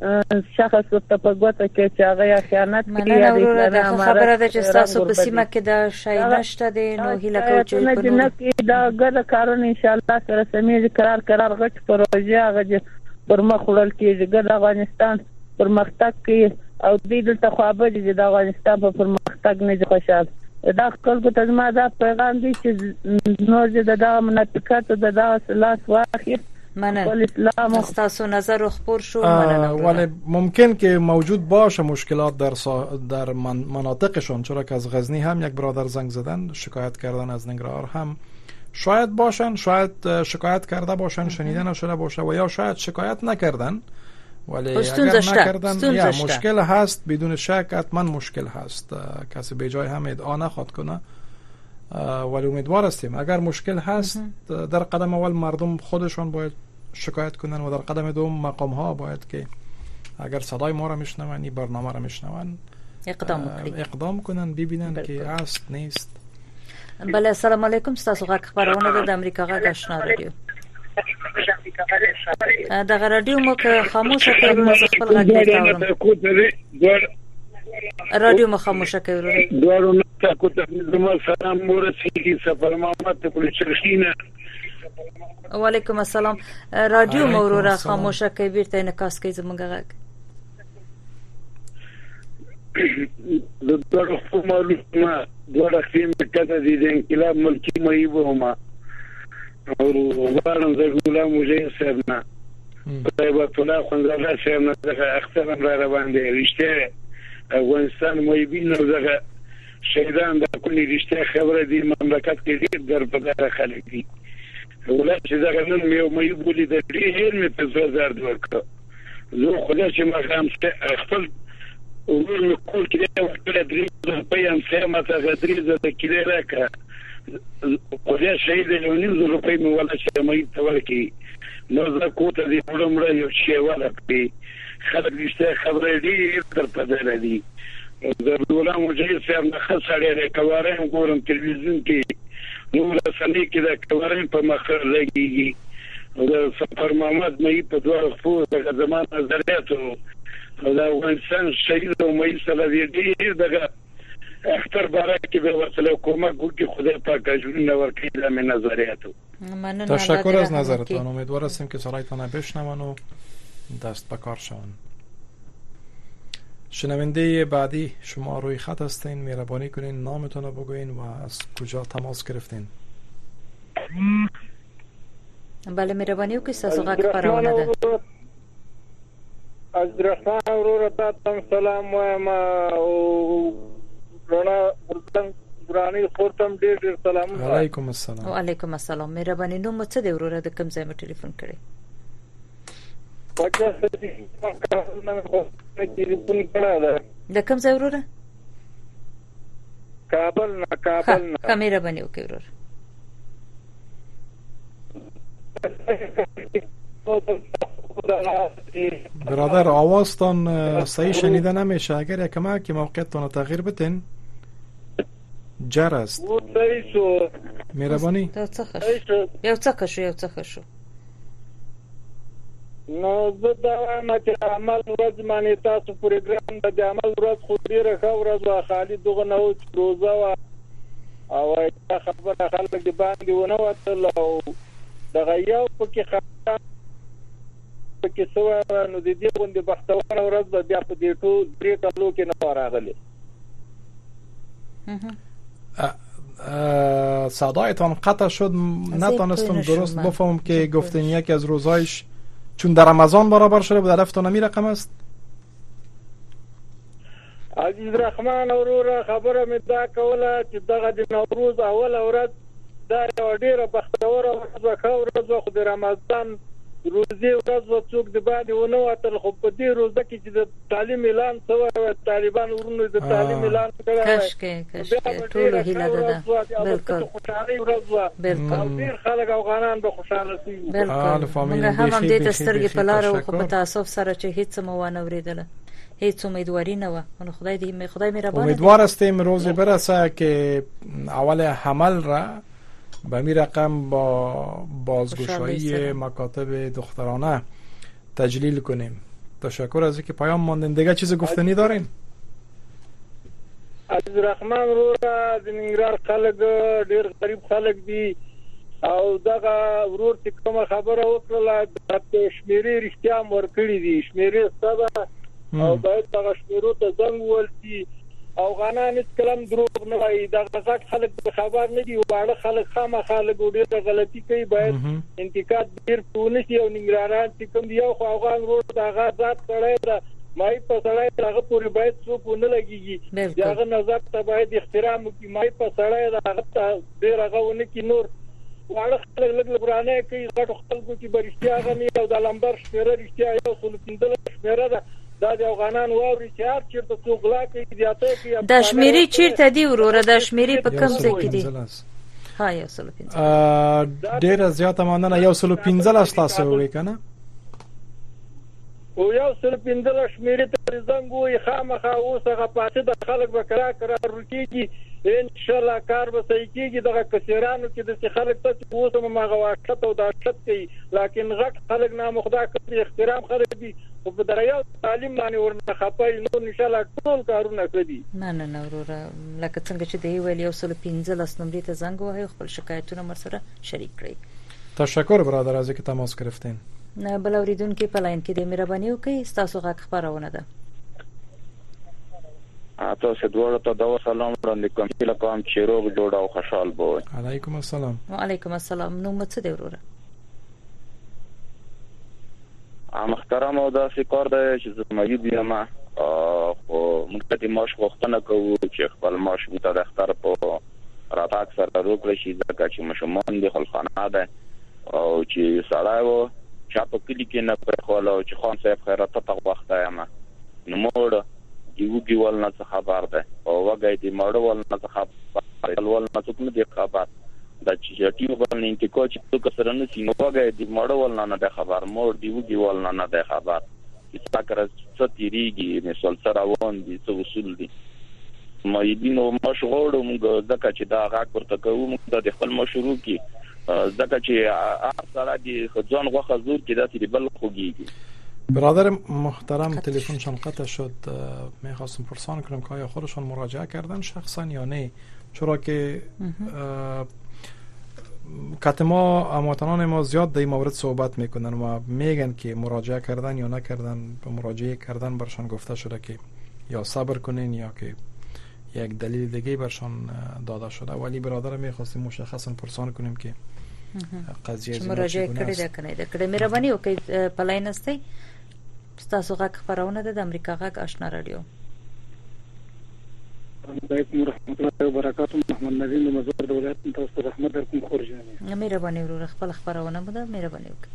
S7: شخص ته په ګوته کې چې هغه خیانت کوي یا د اسلامي امارت
S2: خبره ده چې تاسو په سیمه کې د شای نشته دی نو هیله کوم چې
S7: په نو دا ګډه کارونه ان شاء الله سره سمېږي، قرار قرار غټ پروژه هغه پر مخ وړل کېږي، ګډ افغانستان پرمختګ کوي او دې دلته خوابه دي د افغانستان په پرمختګ نه خوشاله. دا خلکو ته زما دا پیغام دی چې نور د دغه منافقت د دغه لاس واخلي.
S2: مننه. تاسو نظر خبر شو مننه.
S3: ولی ممکن که موجود باشه مشکلات در سا... در من... مناطقشون، چرا که از غزنی هم یک برادر زنگ زدن شکایت کردن، از ننگرهار هم شاید باشن، شاید شکایت کرده باشن شنیده نشده باشه و یا شاید شکایت نکردن ولی اگر نکردن یا مشکل هست بدون شک حتما مشکل هست، کسی به جای هم ادعا نخواد کنه ولی امیدوار هستیم اگر مشکل هست در قدم اول مردم خودشون باید شکایت کنن و در قدم دوم مقام ها باید که اگر صدای ما را میشنون این برنامه را میشنون
S2: اقدام
S3: اقدام کنن ببینن که هست نیست.
S2: بله السلام علیکم، تاسو غږ خبرونه د امریکا غږ آشنا رادیو دغه رادیو مو که خاموشه کړئ نو خپل غږ نه اورم. رادیو مو خاموشه کړئ.
S1: دوړو نه تاسو ته زموږ سلام ورسیږي سفر محمد ته پولیس شرخینه.
S2: وعلیکم السلام. رادیو مو ورو خاموشه کړئ بیرته انعکاس کوي زموږ غږ.
S1: د دوړو په معلومه دوړو خیم کته دي د انقلاب ملکی مې ومه او غواړم د غلام مجاهد صاحب نه طيبه الله خوندزاده صاحب نه دغه اخترم را روان دي رښتیا افغانستان مې بینو دغه شهیدان د کلی رښتیا خبره دي مملکت کې ډېر در په دغه خلک دي ولای چې دغه نن مې مې بولی د ډېر مې په زړه درد ورکړ زه خدای چې ما هم خپل ورور کول کې یو کله درې په یم سم ته غدري زده کړه راکړه خدای شهید له نیو روپۍ مې ولا چې مې ته ورکی نو زه کوته دې پرمړ یو شی ولا په خلک دې خبرې دي تر په دره دي د غلام مجاهد صاحب نه خسرې د کوارم ګورم تلویزیون کې نو رسنۍ کې د کوارم په مخه لګيږي د سفر محمد مې په دوه خو د زمان نظریاتو دا افغانستان شهید او مې سره دې دغه اختر بارک به وصله کومه ګوکی خدای پاک اجرونه ورکړي د من نظریاتو.
S3: تشکر از نظرتان، امیدوار هستیم که صدایتان بشنون و دست به کار شون. شنونده بعدی شما روی خط هستین، مهربانی کنین نامتون رو بگوین و از کجا تماس گرفتین.
S2: بله مهربانی وکړئ تاسو غږ خبرونه ده.
S4: از درخان ورور تاسو سلام وایم او رونا ورتن ګرانی خورتم ډېر ډېر سلام.
S3: علیکم السلام.
S2: وعلیکم السلام. مهرباني نو مڅ دی وروره د کوم ځای مې ټلیفون کړی؟
S4: پچا سدي نه خو ټلیفون کړه
S2: د کوم ځای وروره؟
S4: کابل نه کابل نه.
S2: ها مهرباني وکړئ وروره.
S3: برادر آوازتان صحیح شنیده نمیشه، اگر یک کمک موقعیتتان رو تغییر بتین جر است.
S2: یو
S3: مهربانی
S2: څه شو یو څه شو یو څه شو
S4: نو زه دا وایم چې عمل ورځ باندې تاسو پروګرام د عمل ورځ خو ډیره ښه ورځ وه، خالي دغه نه و چې روزه وه او دا خبره خلک د باندې ونه وتل او دغه یو پکې خبره پکې سوه نو د دې غوندې بختوره ورځ به بیا په دې ټول درې کالو کې نه راغلې.
S3: صدایتان قطع شد، نتونستم درست بفهمم که گفتین یکی از روزایش چون در رمضان برابر شده بود هدفتون امی رقم است؟
S4: عزیز رحمان اورور خبره مې دا کوله چې دغه د نوروز اول ورځ دا یو ډیره بختوره ورځ ورځ خو د رمضان روزي ورځ څوک د باندې ونه وتل، خو په دې روزه کې چې د تعلیم اعلان شوی طالبان ورونو د تعلیم اعلان کړی
S2: کش کې کش کې ټول هیله ده. بالکل
S4: خوشحالي ورځ وه، بالکل ډیر خلک افغانان به خوشاله شي.
S2: بالکل موږ هم هم دې سترګې په لار او په تاسف سره چې هیڅ مو ونه اوریدله، هیڅ امیدواری نه و. نو خدای دې خدای مهربان
S3: امیدوار هستیم روز برسه که اول حمل را به می رقم با بازگشایی مکاتب دخترانه تجلیل کنیم. تشکر از اینکه پیام ماندین. دیگه چیز گفتنی دارین؟
S4: عزیز رحمان رو را د ننګرهار خلک ډیر غریب خلک دي او دغه ورور چې کومه خبره وکړه د شمیرې رښتیا ورکړي دي، شمیرې سبا او باید دغه شمیرو ته زنګ ولسی افغانان هیڅ کلم دروغ نه وایي، دغه غټ خلک خبر نه دي او باړه خلک خامخا له ډېره غلطي کوي، باید انتقاد ډېر پونه شي او ننګرهاران چې کوم دی یو خو افغان ورور دغه ذات سړی ده مای په سړی هغه پورې باید څوک ونه لګيږي، دغه نظر ته باید احترام وکړي، مای په سړی دغه ته ډېر هغه ونه کې نور واړه خلک لږ لبرانه کوي، غټ خلکو چې برښتیا غني او د لمبر شمیره رښتیا یو سل پنځه شمیره ده دا د افغانان واوري چې هر چیرته څوک لا کوي زیاته کوي.
S2: د شمیرې چیرته دی وروره؟ د شمیرې په کوم ځای کې دی؟ ها یو سل پنځه
S3: ډېر زیاته مننه. یو سل پنځه لاس تاسو وې کنه
S4: او یو سل پنځه شمیرې ته زنګ وې خامخا اوس هغه پاتې د خلک به کرا کرا رکیږي ان شاء الله کار به صحیح کیږي. دغه کثیرانو کې د خلک ته اوس هم هغه واقعیت او د شت کوي، لکن غټ خلک نامخدا کوي، احترام خلک دي او په دریا تعلیم باندې ورنه خپای نو ان شاء الله ټول کارونه کوي.
S2: نه نه نه وروره لکه څنګه چې دی ویل یو سل پنځه لاس نمبر ته زنګ وهي خپل شکایتونه مر سره شریک کړئ.
S3: تشکر برادر از اینکه تماس گرفتین.
S2: نه بل اوریدونکو په لاین کې د مهرباني وکړئ تاسو غږ خبرونه ده.
S8: تاسو دوړو ته دا سلام وړاندې کوم چې لکه چې روغ جوړ او خوشحال بوي.
S3: علیکم السلام.
S2: وعلیکم السلام. نو مڅ دی وروره؟
S8: محترم او دا سکار دی چې زموږ دی ما خو موږ ته ماش غوښتنه کوو چې خپل ماش بوته د اختر په راتاک سره روکړي شي ځکه چې مشمون دي خلخانه ده او چې سړی و چا په کلی کې نه پرخوله او چې خان صاحب خیرات ته وخته یم نو موړ دیوږي ول نه خبر ده او وګای دی مړ ول نه خبر ول نه څوک نه دی خبر دا چې ټیو باندې انتقال چې څوک سره نه سي نو وګای دی مړ ول نه نه خبر مور دیوږي ول نه نه خبر چې څاکر څه تیریږي مثال سره وون دي څه اصول دي ما یې نو مشغول موږ ځکه چې دا غاک ورته کوو موږ د خپل مشروع کی ځکه چې اصلا دي ځان غوخه زور کې داسې بل خوږي.
S3: برادر محترم تلفنشان قطع شد، میخواستم پرسان کنم که آیا خودشان مراجعه کردن شخصا یا نه، چرا که کت ما هموطنان ما زیاد در این مورد صحبت میکنن و میگن که مراجعه کردن یا نکردن. مراجعه کردن برشان گفته شده که یا صبر کنین یا که یک دلیل دیگه برشان داده شده، ولی برادر میخواستیم مشخصا پرسان کنیم که قضیه
S2: مراجعه کړی ده کنه ده کړی مهرباني وکړئ پلاین استي تاسو غږ خبرونه ده د امریکا غږ آشنا رادیو.
S4: علیکم ورحمت الله وبرکاتہ. محمد نظیم مزور د ولایت تاسو رحمت درکوم خورجانه.
S2: مهرباني ورو خپل خبرونه مو ده مهرباني وکړئ.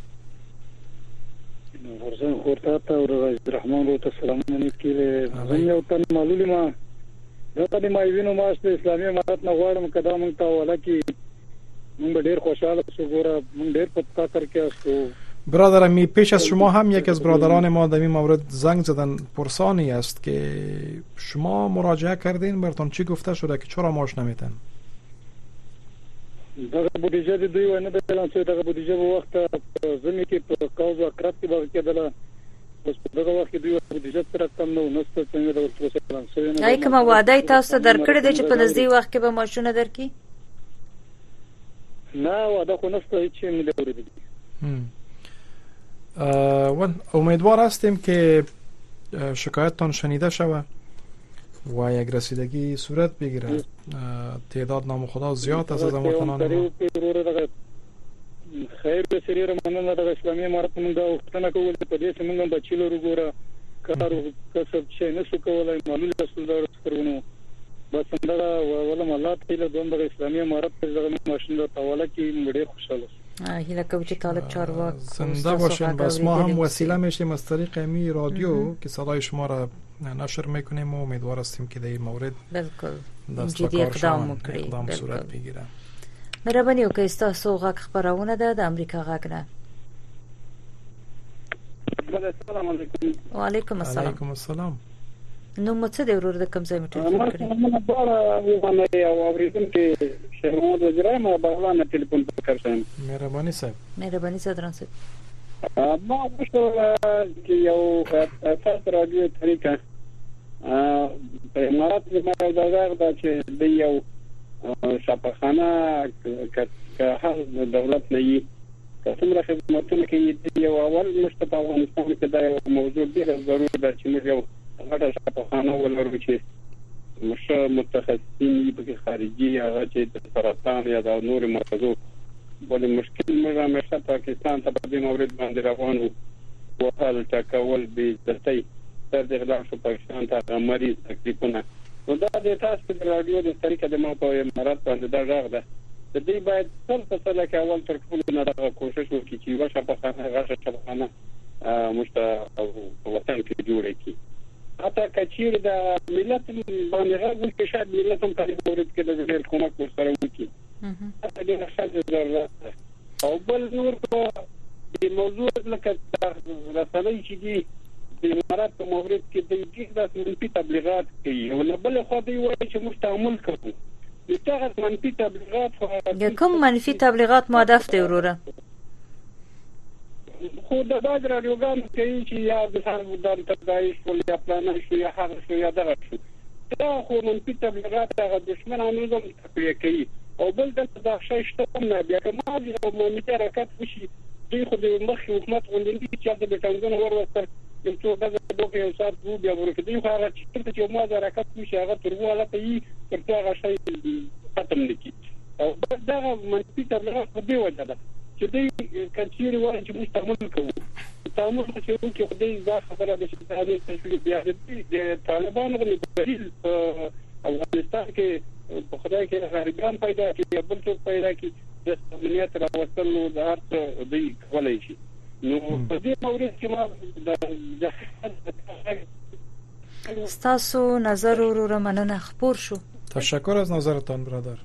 S4: نو ورزن خورتا ته ور رحمان رو ته سلامونه کړي. زه یو تن معلومه دا ته ما وینم ماست اسلامي امارات نه غواړم کدا مونږ ته ولکه من ډیر خوشحال شو ګوره من ډیر پتا کرکه استو.
S3: برادر می پیش از شما هم یک از برادران ما در این مورد زنگ زدن پرسانی است که شما مراجعه کردین براتون چی گفته شده که چرا ماش نمیتن؟
S4: دغه بودیجه د دوی ونه د اعلان شوی دغه بودیجه په وخت زمي کې په کاوز او کرت کې باندې کېدله اوس په دغه وخت کې دوی بودیجه تر کم نو نسته څنګه د ورته اعلان شوی نه
S2: دای کومه وعده تاسو درکړې ده چې په نږدې وخت کې به ماشونه درکې
S4: نه وعده خو نسته هیڅ نه دی اورېدل
S3: ون امیدوار هستیم که شکایتتان شنیده شود و یک رسیدگی صورت بگیره. تعداد نام خدا زیاد است از هموطنان ما.
S4: خیر به سریر مننه د اسلامي امارت موږ وختونه کول په دې چې موږ بچی لرو ګوره کار او کسب چې نه شو کولای معلومه رسول دار سپرونو بس څنګه ولهم الله تعالی د اسلامي امارت په ځای ماشین د حواله کې ډېر خوشاله
S2: هیله کوم چې طالب چارواک
S3: زنده باشین. بس ما هم وسیله میشیم از طریق امی رادیو که صدای شما را نشر میکنیم و امیدوار هستیم که در این مورد
S2: بالکل
S3: جدی اقدام اقدام صورت بگیره.
S2: مهرباني وکړئ تاسو غږ خبرونه ده د امریکا غږ نه.
S4: السلام علیکم.
S2: وعلیکم السلام.
S3: علیکم السلام.
S2: نو مڅ د ورور د کوم ځای می ټلیفون کړی؟
S4: ما بار باندې او اوریدم کې شهرمحمد وزیرای ما باغلان ټلیفون وکړم.
S3: مهرباني صاحب.
S2: مهرباني صدران صاحب.
S4: ما وشو چې یو اساس رادیو طریقه په امارات کې ما دا غواړم چې د یو شفاخانه که هر دولت نه وي که څومره خدمتونه کوي یو اول مشته په افغانستان کې دا یو موضوع ډېر ضروري ده چې موږ یو غټه شفاخانه ولرو چې مشه متخصصین په خارجي هغه چې د سرطان یا د نور مرضو بل مشکل موږ همیشه پاکستان ته په دې مورد باندې روانو او حل تکول به ځتای تر دې غلا شو پاکستان ته مریض تکلیفونه نو دا د تاسو د رادیو د طریقې د ما په امارات باندې دا راغ ده د دې باید څل فصله کې اول تر ټولو نه دا کوشش وکړي چې واشه په خانه غاښه چبخانه مشته او وطن کې جوړه کی حتی کچیر د ملت باندې غوښتل چې شاید ملت هم په دې مورد کې د ډېر کومک ورسره وکړي حتی د خاصه ضرورت او بل نور په دې موضوع لکه رسنۍ چې دي د امارات په مورد کې د دې د منفي تبلیغات کوي او نه بل خو دوی وایي چې مستعمل کوي دغه منفي تبلیغات
S2: کوم منفي تبلیغات مهدف دی وروره
S4: خو د باج رادیوګان کوي چې یا د هر د تدایش ولې خپلانه شو یا هغه شو یا دغه شو دا خو منفي تبلیغات هغه دشمنانو زم تقویه کوي او بل د دغه شته نه بیا کومه د مومنه حرکت وشي دوی خو د مخ حکومت غوندې چې د ټنګونو ورسره یو څو غزه دوه یو سات وو بیا ورکه دی خو هغه چې چې مو دا حرکت وشي هغه ترواله ته یې ترڅو هغه شی ختم نکړي او دا منفي تبلیغات په دی وجه ده چې دوی کچېری وایي چې مستعمل کوي مستعمل چې کوم خدای دا خبره ده چې دا د تشویق بیا د طالبانو غوښتل بدیل په افغانستان کې په خدای کې غریبان پیدا کړي بل څه پیدا کړي د امنیت راوستلو د هر څه دوی کولای شي نو په دې مورد کې ما د
S2: ستاسو نظر وروره مننه خبر شو.
S3: تشکر از نظرتان برادر.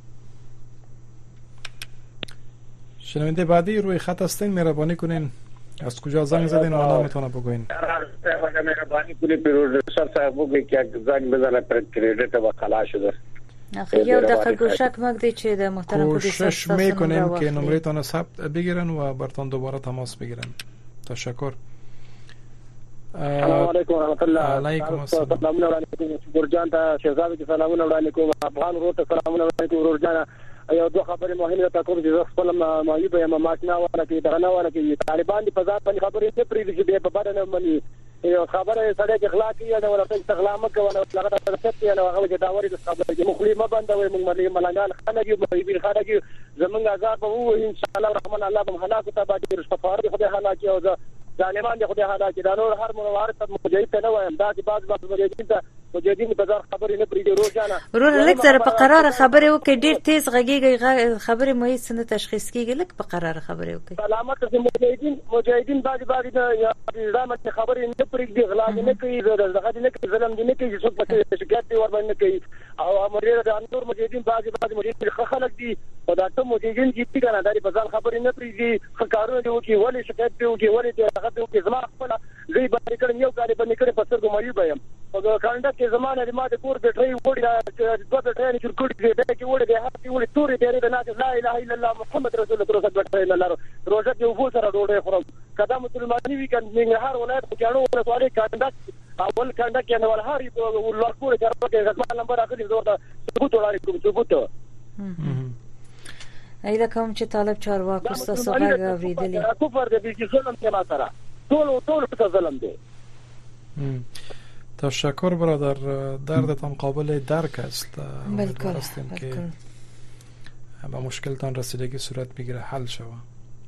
S3: شنونده بعدی روی خط هستین مهربانی کنین از کجا زنگ زدین و نامتون بگوین.
S9: مهربانی کنین پروفسور صاحب بگوین که زنگ بزنه پر کریدیت و خلاص شده.
S2: آخه یو دقیقه گوشک مگدی چه ده محترم پلیس
S3: کوشش میکنیم که نمرتان ثبت بگیرن و برتون دوباره تماس بگیرن. تشکر.
S4: السلام علیکم و رحمت الله.
S3: علیکم السلام.
S4: سلامونه علیکم ګورجان ته شهزاده کې سلامونه علیکم افغان ورو ته سلامونه علیکم ورجان یو دوه خبرې مهمه ده کوم چې خپل مایوب یم ماشنا ونه کې دغه ونه کې طالبان دی په ځان باندې خبرې نه پریږدي چې په بدن باندې یو خبره سره اخلاقی یا ولته استغلام کوي او لغه ترڅ یا هغه چې داوري د خبرې کې مخلي ما بندوي موږ ملي ملنګان خلګي مې خلګي زمونږ آزاد به وو ان شاء الله الرحمن الله به هلاک ته باندې استغفار خدای هلاکي او ظالمان دي خدای هلاکي دا نور هر منوارث مجاهد نه وایم دا چې بعض بعض مجاهدین ته مجاهدین بازار خبرې نه پریږدي روزانه
S2: ورور لک زره په قرار خبرې وکړي ډیر تیز غږیږي خبرې مې سن تشخیص کیږي لک په قرار خبرې وکړي
S4: علامات د مجاهدین مجاهدین بعض بعض یا ځامت خبرې نه پریږدي غلا نه کوي دغه نه کوي ظلم نه کوي څوک په شکایت ور باندې کوي او امر د انور مجاهدین بعض بعض مجاهدین خلک دي او دا ټول مجاهدین چې کنه داري بازار خبرې نه پریږدي خکارونه دي او کې ولې شکایت دي او کې ولې هغه دي چې زما خپل زی باندې کړم یو کال باندې کړم په سترګو مې ویم په کانډا کې زمانه د ماده کور بیټري وړي دوه بیټري چې کړي دي دا کې وړي د هغه وړي توري دی د نه لا اله الا الله محمد رسول الله صلی الله علیه وسلم روزه دی وو سره ډوډۍ خورم کدا مسلمانۍ وی کان ننګرهار ولایت کې اړو ورسوالې کانډا اول کانډا کې نو ولهاري ولکور کې ځکه نمبر اخلي زور دا ثبوت وړاندې کوم ثبوت
S2: ایدا کوم چې طالب چارواکو تاسو غږ اوریدلې
S4: کفر دې چې ظلم کې ما سره ټول ټول څه ظلم دی.
S3: تشکر برادر، دردتان قابل درک است.
S2: بلکل
S3: هستیم که به مشکلتان رسیدگی صورت بگیره، حل شود.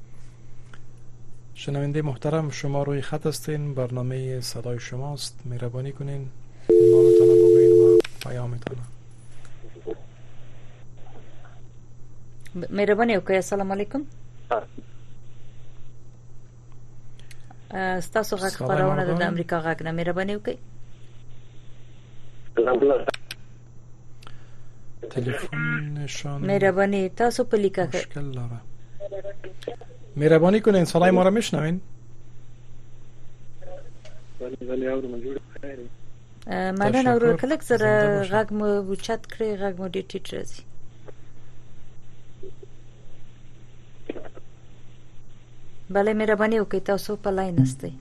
S3: شنونده محترم، شما روی خط هستین، برنامه صدای شماست. مهربانی کنین نامتان بگوین و پیامتان.
S2: مهربانی وکړئ. السلام علیکم. ستاسو غږ خبرونه د امریکا غږ نه. مهرباني وکړئ.
S3: تلفن نشان
S2: مهربانی تاسو په لیکه
S3: مشکل داره. مهربانی کنین صدای ما را میشنوین؟
S2: مننه. اورو کلک سره غږ مو اوچت کړئ، غږ مو ډېر ټیټ راځي. بله مهربانی وکړئ، تاسو په لاین هستئ.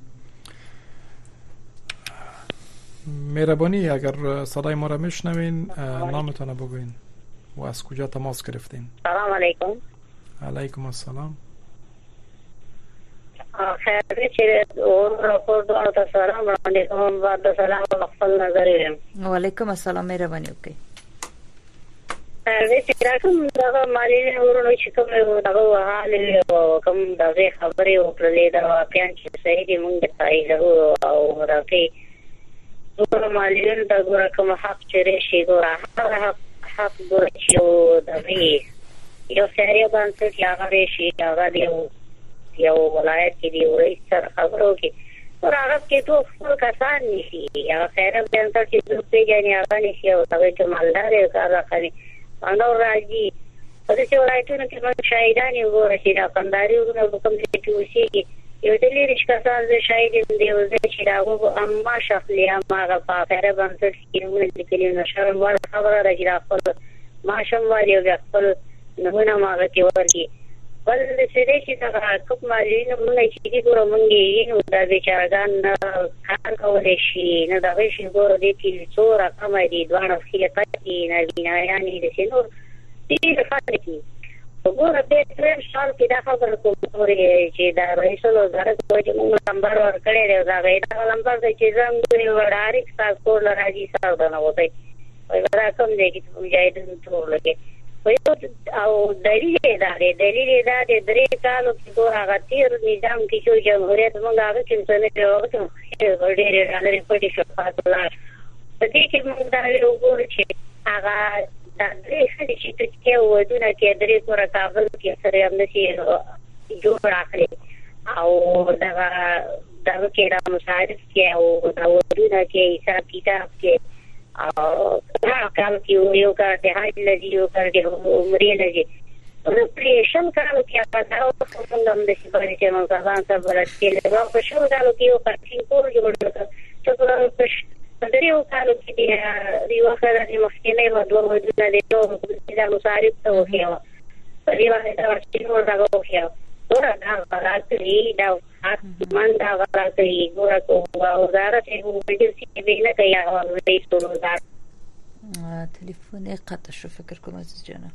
S3: مهربانی اگر صدای ما را میشنوین نامتان بگوین و از کجا تماس گرفتین.
S10: سلام علیکم.
S3: علیکم السلام.
S10: خیر چې اون راپور دوه تاسو سلام باندې کوم بعد سلام او خپل نظر یم.
S2: وعلیکم السلام. مهربانی وکړئ.
S10: خیر چې راکم دا مالي ورونو چې کوم دا حال کوم دا خبرې او پرې دا واقعا چې صحیح دي مونږ ته او راکې ګور مالین دا ګور کوم حق چیرې شي ګور حق حق ګور چې دا وی یو سریه باندې چې هغه شي هغه دی یو ولایت کې دی ورې سره خبرو کې ور هغه کې ټول خپل کسان نشي هغه سره باندې چې د پیژنې هغه نشي او هغه چې مالدار کار راخلي انو راځي په دې ولایتونو کې موږ شاهدان یو ګور چې دا کنداري ورو کوم چې وشي یو د لیرش کسان زه شاهد دی او زه چې راغو اما شخصي اما په فره باندې چې موږ د کلیو نشر ور خبره راځي خپل ما شم وایي او خپل نمونه ما کې ورکی بل څه دې چې دا کوم مالینو موږ چې دې ګور موږ یې نو دا بیچارهګان کار کولای شي نه دا وی شي ګور دې چې څو رقم دي دوه خلک کې نه وینایانې دي نو دې فاتې کی وګوره په تر شال کې دا خبره کوم چې دا رئیس الوزرا چې موږ نمبر ورکړی دی دا غیر نمبر چې زموږ وړاندې تاسو لراجي ساده نه وته وای دا کوم دی چې مجاهدین ټول کې او دلیل دا دی دلیل دا دی درې کالو کې ګور هغه تیر نظام کې چې جمهوریت موږ هغه چې څنګه راوته ډېر ډېر پټي شو فاصله په دې کې موږ دا وګورو چې هغه دا درې خلک چې چې ودونه کې درې کور کابل کې سره هم نشي جوړ راخلي او دا دا کې را مصارف کې او دا ودونه کې حساب کتاب کې او هغه کال کې یو کار ته هاي لږی یو کار کې عمرې لږی نو پریشن کارو کې هغه دا څنګه هم د شي باندې چې موږ ځان ته ورته له په شو کارو کې یو کار څنګه جوړ کړو چې په دریو کالو کې دی یو خبره د مخکینه و دوه ودونه دي نو د مصارف ته وکیو په دې باندې دا چې نو دا وکیو ورته دا راځي دا من دا راځي ورته وزارت یې ویل چې ویل کوي هغه د وزارت
S2: تلیفون قطع شو فکر کوم عزیز جانم.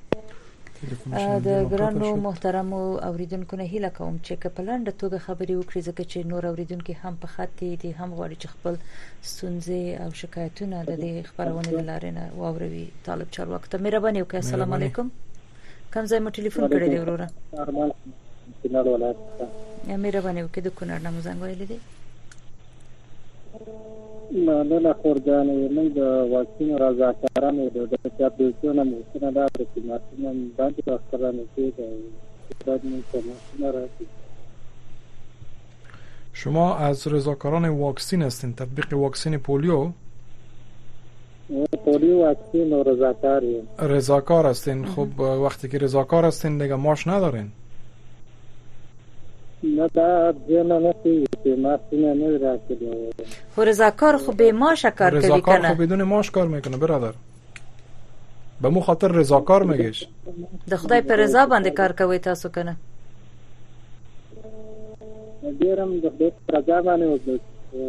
S2: د ګرانو محترمو اوریدونکو نه هیله کوم چې کپلند توګه خبري وکړي ځکه چې نور اوریدونکو هم په خط دي هم غواړي چې خپل ستونزې او شکایتونه د دې خبرونه لاره نه واوري. طالب چارواکو ته مهرباني وکړئ. السلام علیکم. کوم ځای مو ټلیفون کړی دی وروره؟
S4: ارمان کیناړ ولایت.
S2: یا مهرباني وکړئ د کونړ نه مو زنګ ویلې دي.
S4: نه نه نه خورجان یې د واکسین رضاکارانو د تابعیتونو مشکل دا چې ماشومان باندې اخترانه کې
S3: شما از رضاکاران واکسین هستین، تطبیق واکسین پولیو؟
S4: پولیو واکسین و رضاکاری
S3: رضاکار هستین. خب وقتی که رضاکار هستین دیگه ماش ندارین؟
S4: نه دا جنا نه که ما سینه نه راکده.
S2: خو رضاکار خو به ماش کار کوي کنه.
S3: رضاکار خو بدون ماش کار میکنه برادر. به مو خاطر رضاکار میگیش.
S2: د خدای پر رضا باندې کار کوي تاسو کنه.
S4: دیرم د خدای پر رضا باندې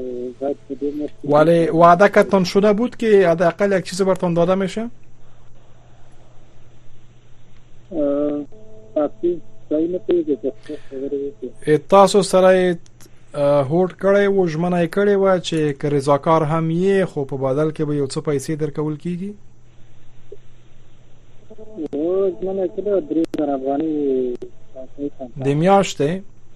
S3: ولی وعده کتان شده بود که حداقل یک چیز براتون داده میشه؟ تاسو سره هوډ کړی و ژمنه کړی و چې که رضاکار هم یې خو په بدل کې به یو څه پیسې درکول کیږي؟
S4: او ژمنه کړی درې زره افغانۍ
S3: د میاشتې.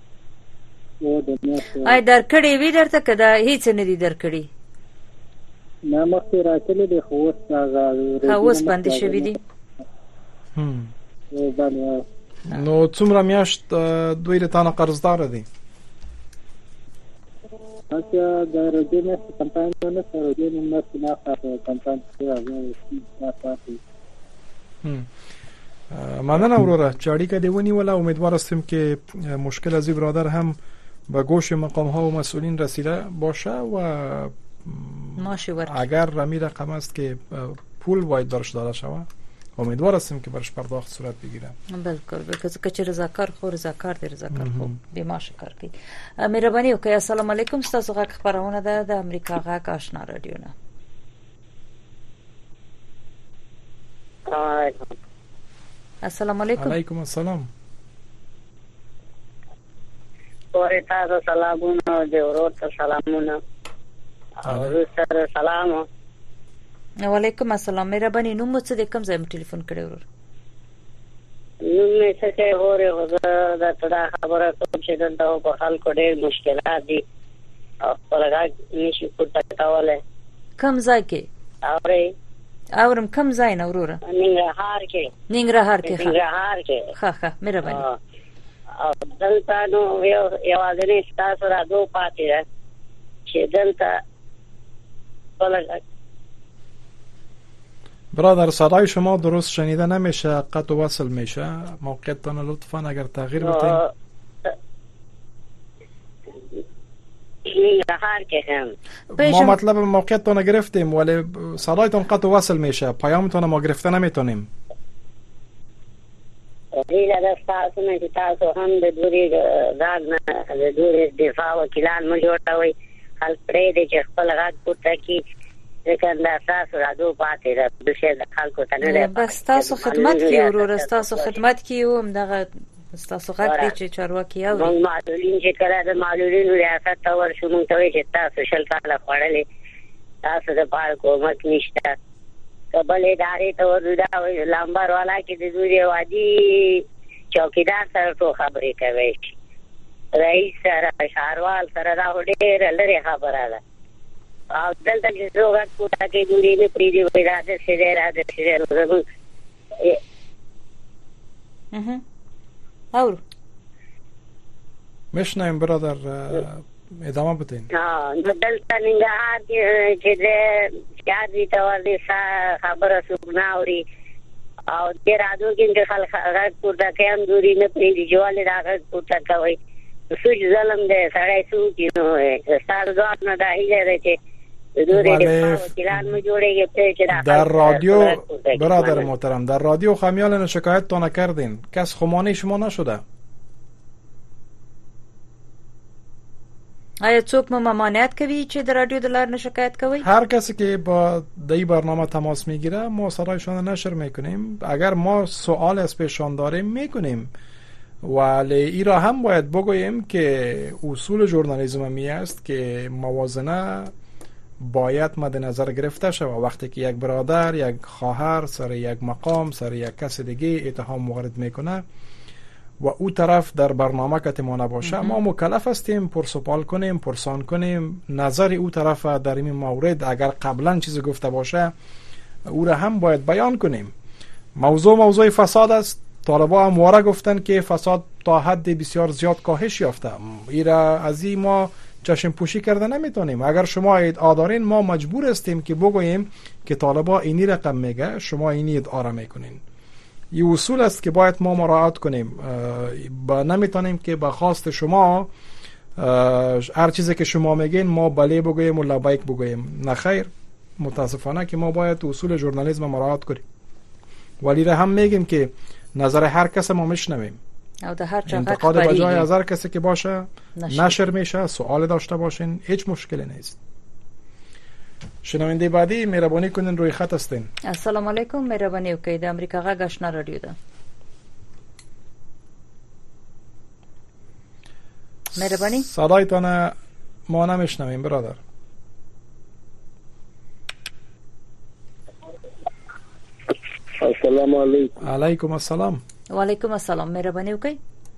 S2: آی درکړې وی درته کده هیڅ نه دي درکړې؟
S4: نه مخکې راکلي دي خو اوس هغه
S2: اوس باندې شوي دي.
S3: هم نو څومره میاشت دوی له تانه قرضدار دي؟
S4: اچھا دا رجې نه کمپاین نه سره دې نه نه نه کمپاین سره
S3: هم مننه وروره چې اړیکه دی ونیوله. امیدوار هستیم که مشکل از برادر هم به گوش مقام ها و مسئولین رسیده باشه و اگر رمی رقم است که پول باید درش داده شود امیدوار هستیم که برش پرداخت صورت بگیره.
S2: بالکل بالکل که رضاکار خو رضاکار دی رضاکار خو به ماش کار کوي. مهرباني وکړئ. السلام علیکم. تاسو غږ خبرونه ده د امریکا غږ آشنا رادیو نه. السلام علیکم.
S3: علیکم السلام.
S10: اور تاسو سلامونه د ورور ته سلامونه او سره سلام.
S2: وعلیکم السلام. مهرباني نوم څه د کوم ځای ټلیفون کړی ورور؟
S10: نو مې څه ته وره غوډه دا تدا خبره کوم چې دلته په خلکو ډېر مشکلات دي او ولګا نشي پټه کاوله.
S2: کوم ځای کې؟
S10: اورې
S2: اورم کوم ځای نه وروره؟
S10: ننګرهار کې.
S2: ننګرهار کې.
S10: ننګرهار کې.
S2: ښه ښه مهرباني.
S10: او دلته نو یو یوازې تاسو را دوه پاتې ده چې دلته ولګا.
S3: برادر صدای شما درست شنیده نمیشه، قطع و وصل میشه. موقعیتتان لطفا اگر تغییر بدین. ما مطلب موقعیتتان گرفتیم ولی صدایتان قطع و وصل میشه، پیامتان ما گرفته نمیتونیم.
S10: دیگه دستاسو نه چې تاسو هم د دوری غاګ نه د دوری دفاع وکیلان مو جوړوي. خلک پرې دي چې خپل غاګ پورته کړي. څنګه تاسو راځو پاتې راځي د خلکو ته نه.
S2: بس تاسو خدمت کوي ورور. تاسو خدمت کوي هم دغه تاسو غاګ دي چې چارواکي او
S10: معلولین چې کله د معلولینو ریاست ته ورشو مونږ ته وایي چې تاسو شل کاله خوړلې تاسو د پاره کومک نشته. کبل ادارې ته وردا لامبر والا کې د دوی وادي چوکیدار سره ټو خبرې کوي. رئیس سره شهروال سره دا ډېر لري خبره ده. او دلته چې څوک کوټه کې دوی نه پریږي وای راځي سره راځي سره
S2: اها اور
S3: مشنایم برادر ادامه بدین.
S10: ها دلته ننګرهار کې چې د شادي تولې خبره سګناوري او د رادو کې خلک غږ کوټه کې هم دوی نه پریږي جوړل راغږ کوټه کوي. سوچ ظلم دې سړی سوچ نو ستاسو نه دا هیله ده چې
S3: در رادیو برادر محترم در رادیو خمیال شکایت تا نکردین، کس خمانه شما نشده؟
S2: آیا څوک ممانعت کوي چې در رادیو دلار نه شکایت کوي؟
S3: هر کسی که با دی برنامه تماس میگیره ما صدایشان نشر میکنیم. اگر ما سوال از پیشان داریم میکنیم، ولی ای را هم باید بگوییم که اصول ژورنالیسم می است که موازنه باید مد نظر گرفته شود. وقتی که یک برادر، یک خواهر سر یک مقام، سر یک کس دیگه اتهام وارد میکنه و او طرف در برنامه که ما نباشه، ما مکلف هستیم پرسپال کنیم، پرسان کنیم نظر او طرف در این مورد. اگر قبلا چیزی گفته باشه او را هم باید بیان کنیم. موضوع موضوع فساد است. طالبا هم واره گفتن که فساد تا حد بسیار زیاد کاهش یافته. ای را از این ما چشم پوشی کرده نمیتونیم. اگر شما ادعا دارین ما مجبور هستیم که بگوییم که طالبا اینی رقم میگه، شما اینی ادعا را میکنین. این اصول است که باید ما مراعات کنیم. با نمیتونیم که به خواست شما هر چیزی که شما میگین ما بله بگوییم و لبیک بگوییم. نه خیر، متاسفانه که ما باید اصول ژورنالیسم مراعات کنیم، ولی را هم میگیم که نظر هر کس ما میشنویم. انتقاد به جای از هر کسی که باشه نشر, نشر میشه. سوال داشته باشین، هیچ مشکلی نیست. شنونده بعدی مهربانی کنین روی خط هستین.
S2: السلام علیکم. مهربانی وکړئ د امریکا غږ آشنا رادیو ده. مهربانی
S3: صدایتان ما نمیشنویم برادر.
S4: السلام علیکم.
S3: علیکم السلام.
S2: و علیکم السلام. مهربانی وکړئ.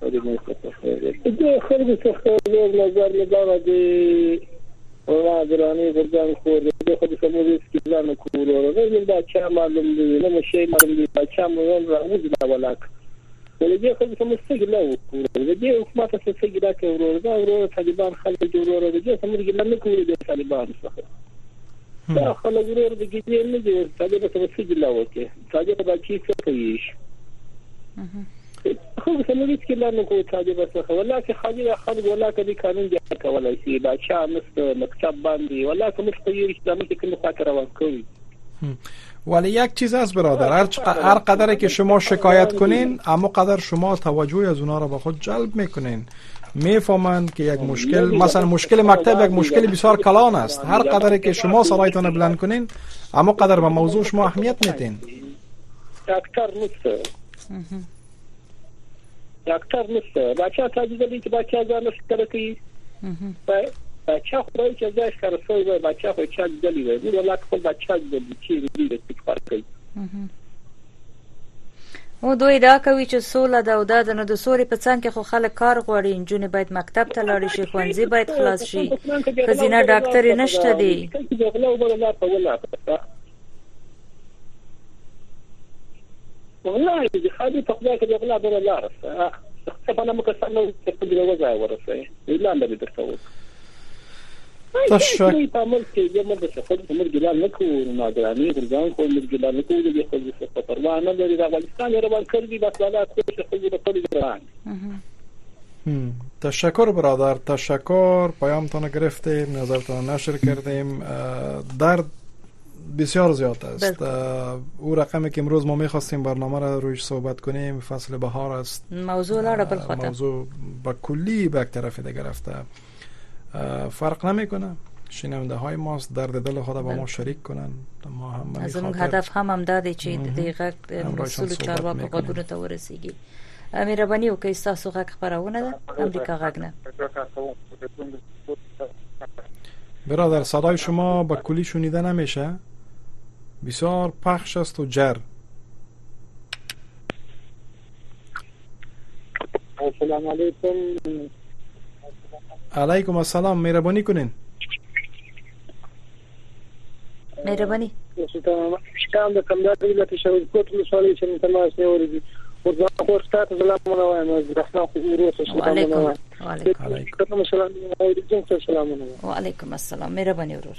S4: د خلکو څخه نظر لپاره د ورادرانی ګرځان خور د خو د سموري سکیلانو کورو راځي دا چې معلوم دي نه شي معلوم دي چې موږ راوځي دا ولاک ولې خو د سمستګي لا کورو د دې حکومت څخه څنګه دا کورو دا ورو طالبان خلک جوړو د سموري نه کوي د طالبان څخه دا خلک ورو د ګډې نه دي طالبان څخه څنګه لا وکي طالبان دا چې څه کوي خو سموري سکیلانو کوي طالبان څخه ولکه خالي خلک ولکه د قانون دی کولای شي دا چې مست مکتب باندې ولکه مستقیل اسلامی که مخاطره وکړي.
S3: ولی یک چیز است برادر، هر, هر قدر که شما شکایت کنین اما قدر شما توجه از اونا را به خود جلب میکنین. میفهمند که یک مشکل مثلا مشکل مکتب یک مشکل بسیار کلان است. هر قدر که شما صدایتان بلند کنین اما قدر به موضوع شما اهمیت میتین.
S4: دکتر نیست دکتر نیست بچه تاجیدی که بچه ازانش کرکی بچه خودی که ازش کرسوی و بچه خودی چه دلی و میره ولکه خود بچه دلی چی دیده تکفار کوي.
S2: او دوی دا کوي چې سوله دا او دا د نو د سوري په څنګه خو خلک کار غواړي، انجونې باید مکتب ته لاړ شي، ښوونځي باید خلاص شي، خزینه ډاکټر نشته دی.
S4: والله دي خالي تقديرك الأغلب ولا لا أعرف أنا مكسرنا تقدر وزاي ورثة لا لا بدرسوه
S3: تشك
S4: تعمل كي جمع بشخص مر جلال نكو نادراني غرزان كون مر جلال نكو اللي يخرج في السفر وأنا اللي راح أفغانستان يا رب الكردي بس لا كل شيء خذ بكل جران.
S3: تشکر برادر، تشکر. پیامتون گرفتیم، نظرتون نشر کردیم. درد بسیار زیاد است. او رقمی که امروز ما می‌خواستیم برنامه را رویش صحبت کنیم فصل بهار است.
S2: موضوع لا بالخطا
S3: موضوع با کلی به طرف دیگه رفته. فرق نمیکنه. شنونده های ماست درد دل خود با ما شریک کنن. ما هم
S2: از اون هدف هم هم داده چې دقیقاً مسئول چارواکو غوږونو ته ورسیږي. مهرباني وکړئ تاسو غږ خبرونه ده امریکا غږ نه.
S3: برادر صدای شما با کلی شنیده نمیشه. بسیار پخش است و جر.
S4: السلام علیکم.
S3: علیکم السلام. مهربانی کنین.
S2: مهربانی.
S4: شکام د کمدار ولایت شوی کوټ مسولې چې تماس نه ورځي. ورځه خورسته سلام علیکم رحمت الله وبرکاته. وعلیکم السلام.
S2: و علیکم السلام. مهربانی ورور.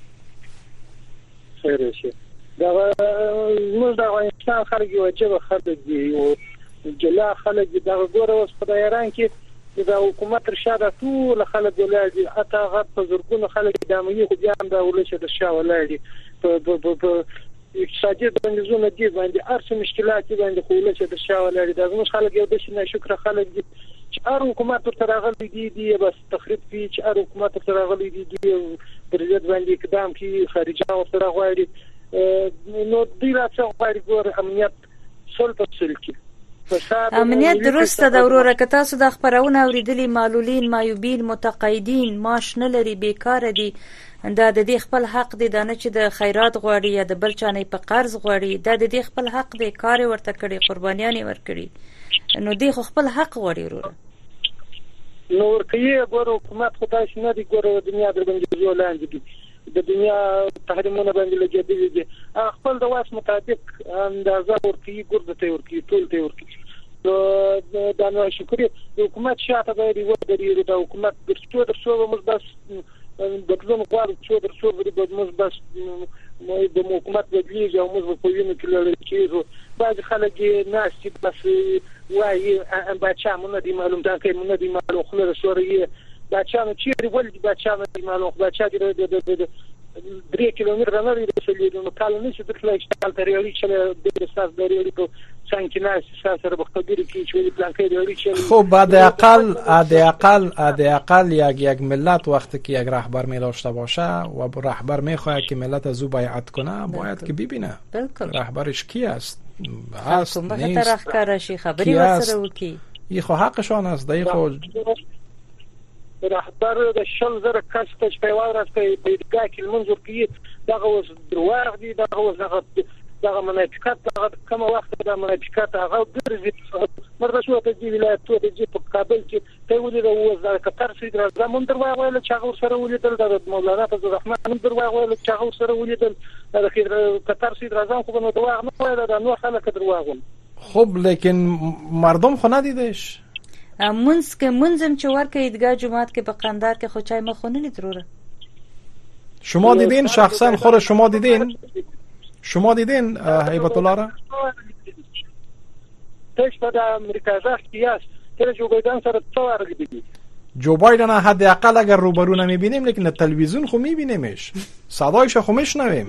S4: خیر شي. دا موږ د افغانستان خلک یو چې خلک دي او جلا خلک دا ګوره اوس په ایران کې د حکومت رشاد ټول خلک ولادي اته غټ زرګونه خلک د امنیت خو بیا هم دا ولشه د شاه ولادي په اقتصادي بندیزونه دي باندې ارڅ مشکلات دي باندې خو ولشه د شاه ولادي دا موږ خلک یو د شنه شکر خلک دي چې هر حکومت تر راغلي دي دي بس تخریب کوي چې هر حکومت تر راغلي دي دي پرېد باندې اقدام کوي خارجه او سره غواړي نو دوی راځي غواړي ګور امنیت سلطه سلکی
S2: امنیت درسته د وروره که تاسو د خبرونه اوریدلي معلولین مایوبین متقاعدین معاش نه لري بیکاره دي دا د دې خپل حق دی دا نه چې د خیرات غواړي یا د بل چانه په قرض غواړي دا د دې خپل حق دی کار ورته کړي قربانیان ورکړي نو دې خو خپل حق غواړي وروره
S4: نو ورکه ګور حکومت خدای شنه دی ګور دنیا در باندې ځولاند دي د دنیا تحریمونه باندې لګیدلي دي خپل د واس مطابق اندازه ورکي ګرد ته ورکي ټول ته ورکي نو دا نو شکر د حکومت شاته دی ودرې د حکومت درڅو درڅو موږ بس بدلون غواړو څو در څو ورځې به موږ بس د حکومت بدلیږي او موږ په وینو کې لړل کېږو. بعضې خلک یې ناست چې بس وایي بادشاه مو نه دي معلوم، ټانکی مو نه دي معلوم، خوله د سوره یې بادشاه نو چیرې ولې دي بادشاه نه دي معلوم، بادشاه دې درې کیلومتره نه دی رسېدلی، نو کله نه شي درتلی چې هلته ریالي چلی ډېر ستاسو د ریالي په څنګ کې ناست ستا سره به خبرې کوي چې ولې پلانکی ریالي چلی.
S3: خب حداقل حداقل حداقل یک یک ملت وقتی که یک رهبر می داشته باشه و رهبر میخواهد که ملت از او بیعت کنه باید که ببینه رهبرش کی است، هست نیست،
S2: خبری وسره وکي
S3: ای خو حقشان است. ای خو
S4: رهبر د شل زره کس ته چې په یوه ورځ په عیدګاه کې لمونځ ورکوي، دغه اوس درواغ دي، دغه اوس دغه دغه منافقت، دغه کومه وخت د منافقت هغه ګرځي. مرده شو ته دې ولایتو د دې په کابل کې ته ولې د اوس د قطر صدر اعظم هم درواغ ویل چې هغه ورسره ولیدل، د مولانا فضل الرحمن هم درواغ ویل چې هغه ورسره ولیدل، د قطر صدر اعظم خو به درواغ نه ویل، د نور خلک درواغ ویل.
S3: خب لیکن مردم خو ندیدش.
S2: منځ کې منځم چې ورکه عیدګاه جماعت کې په قندار کې خو چای مخونه لیدروره.
S3: شما دیدین شخصا خود شما دیدین شما دیدین هیبت الله را؟
S4: تش په د امریکا ځخ است تر جو بایدن سره څوار دیدی.
S3: جو بایدن حداقل اگر روبرو نمیبینیم لیکن تلویزیون خو میبینیمش، صدایش خو میشنویم.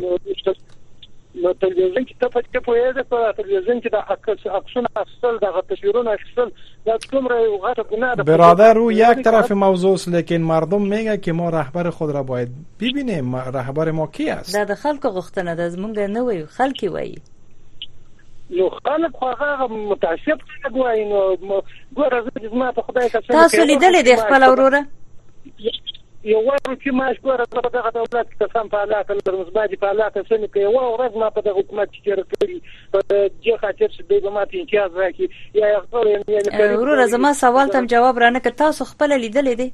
S4: نو تلویزیون کې ته پکې پوهېږې په تلویزیون کې د عکسونه اخیستل، دغه تصویرونه اخیستل، دا څومره یو غټه ګناه ده.
S3: برادر او یک طرف موضوع است، لیکن مردم میگه که ما رهبر خود را باید ببینیم. رهبر ما کی است؟
S2: دا د خلکو غوښتنه ده، زمونږ نه وایو، خلک وایي.
S4: نو خلک خو هغه متعصب خلک وایي. نو ګوره زه زما په خدای قسم
S2: تاسو لیدلې دي خپل وروره
S4: یو ورځ چې ماش ګوره په دغه دولت کې قسم په الله تعالی مزبادي په الله قسم کې یو ورځ ما په دغه حکومت کې تیر کړی په دې خاطر چې دوی به ماته امتیاز راکړي یا یو
S2: وروره زما سوال ته جواب رانه که تاسو خپل لیدلې دي.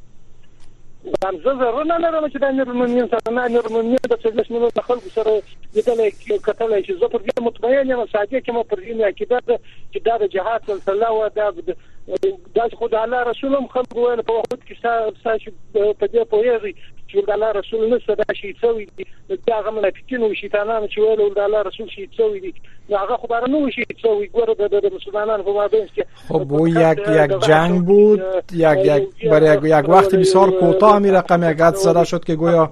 S4: زه ضروري نه لرم چې د امیر سره نه امیر د څلوېښت میلیونه خلکو سره لیدلی کتلی شي. زه پر دې مطمئن یم، صادق یم، پر دې مې عقیده ده چې دا د جهاد سلسله وه، دا داسې خو د الله رسول هم خلکو ویل په وخت کې ستاسو په دې پوهېږئ چې د الله رسول نشته، دا شهید شوي دي. د هغه منافقین و شیطانانو چې ویل د الله رسول شهید شوي دي، نو هغه خو باره نه و شهید شوي. ګوره د مسلمانانو په مابین کې
S3: خب او یک یک جنگ بود، یک یک برای یک وقت بسیار کوتاه می رقم یک حد زده شد که گویا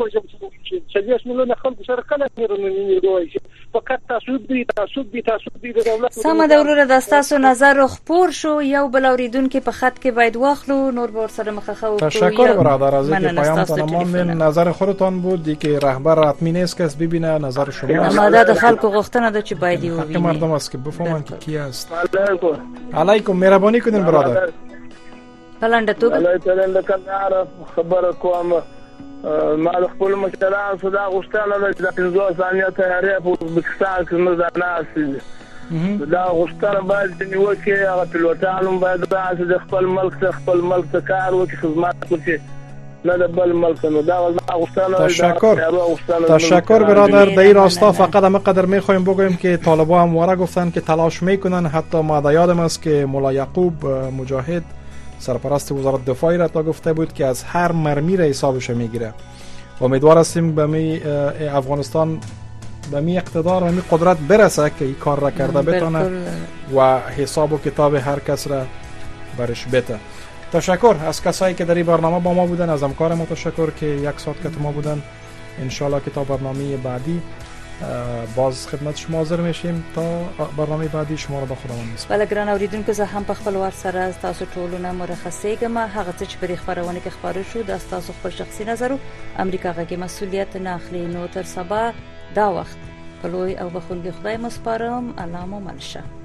S4: څلوېښت میلیونه خلکو سره کله میرونی فقط تعصب دی تعصب دی تعصب دی د دولت.
S2: سمه ده وروره، د ستاسو نظر خپور شو، یو بل اوریدونکي په خط کې باید واخلو، نور به ورسره مخه وکړو.
S3: تشکر برادر از اینکه پیامتان ماندین. نظر خودتان بود که رهبر حتمی نیست کس ببینه، نظر شما
S2: آماده د خلکو غوښتنه ده چې باید یې
S3: وبیني. مردم است که بفهمن که کی است. علیکم مهربانی کنین برادر.
S2: بلنده تو
S11: الله تعالی د کندهار خبر کوم ما د خپل مشرانو صدا غوښتنه ده چې د پنځه ثانیې تیاری په پاکستان کې نه ځناسي. دا غوښتنه باید چې نیوکه هغه پیلوټانو باید د خپل ملک څخه خپل ملک ته کار وکړي، خدمت وکړي، نه د بل ملک. نو دا غوښتنه.
S3: تشکر تشکر برادر. در این راستا فقط هم قدر میخوایم بگویم که طالبان هم واره گفتن که تلاش میکنن. حتی ما یادم است که مولا یعقوب مجاهد سرپرست وزارت دفاعی را تا گفته بود که از هر مرمی را حسابش میگیره. امیدوار هستیم به می افغانستان به می اقتدار و می قدرت برسه که این کار را کرده بتونه و حساب و کتاب هر کس را برش بده. تشکر از کسایی که در این برنامه با ما بودن، از همکار ما تشکر که یک ساعت که ما بودن. انشالله که تا برنامه بعدی باز خدمت شما حاضر میشیم. تا برنامه بعدی شما را به خداوند میسپارم.
S2: بله ګران اوریدونکو، زه هم په خپل ور سره تاسو ټولو نه مرخصیږم. هغه څه چې په خبرونه کې خبرو شو د تاسو خپل شخصي نظر او امریکا غږی مسؤلیت نه اخلي. نو تر سبا دا وخت په لوی او بخښونکي خدای مسپارم. الله مو منشه.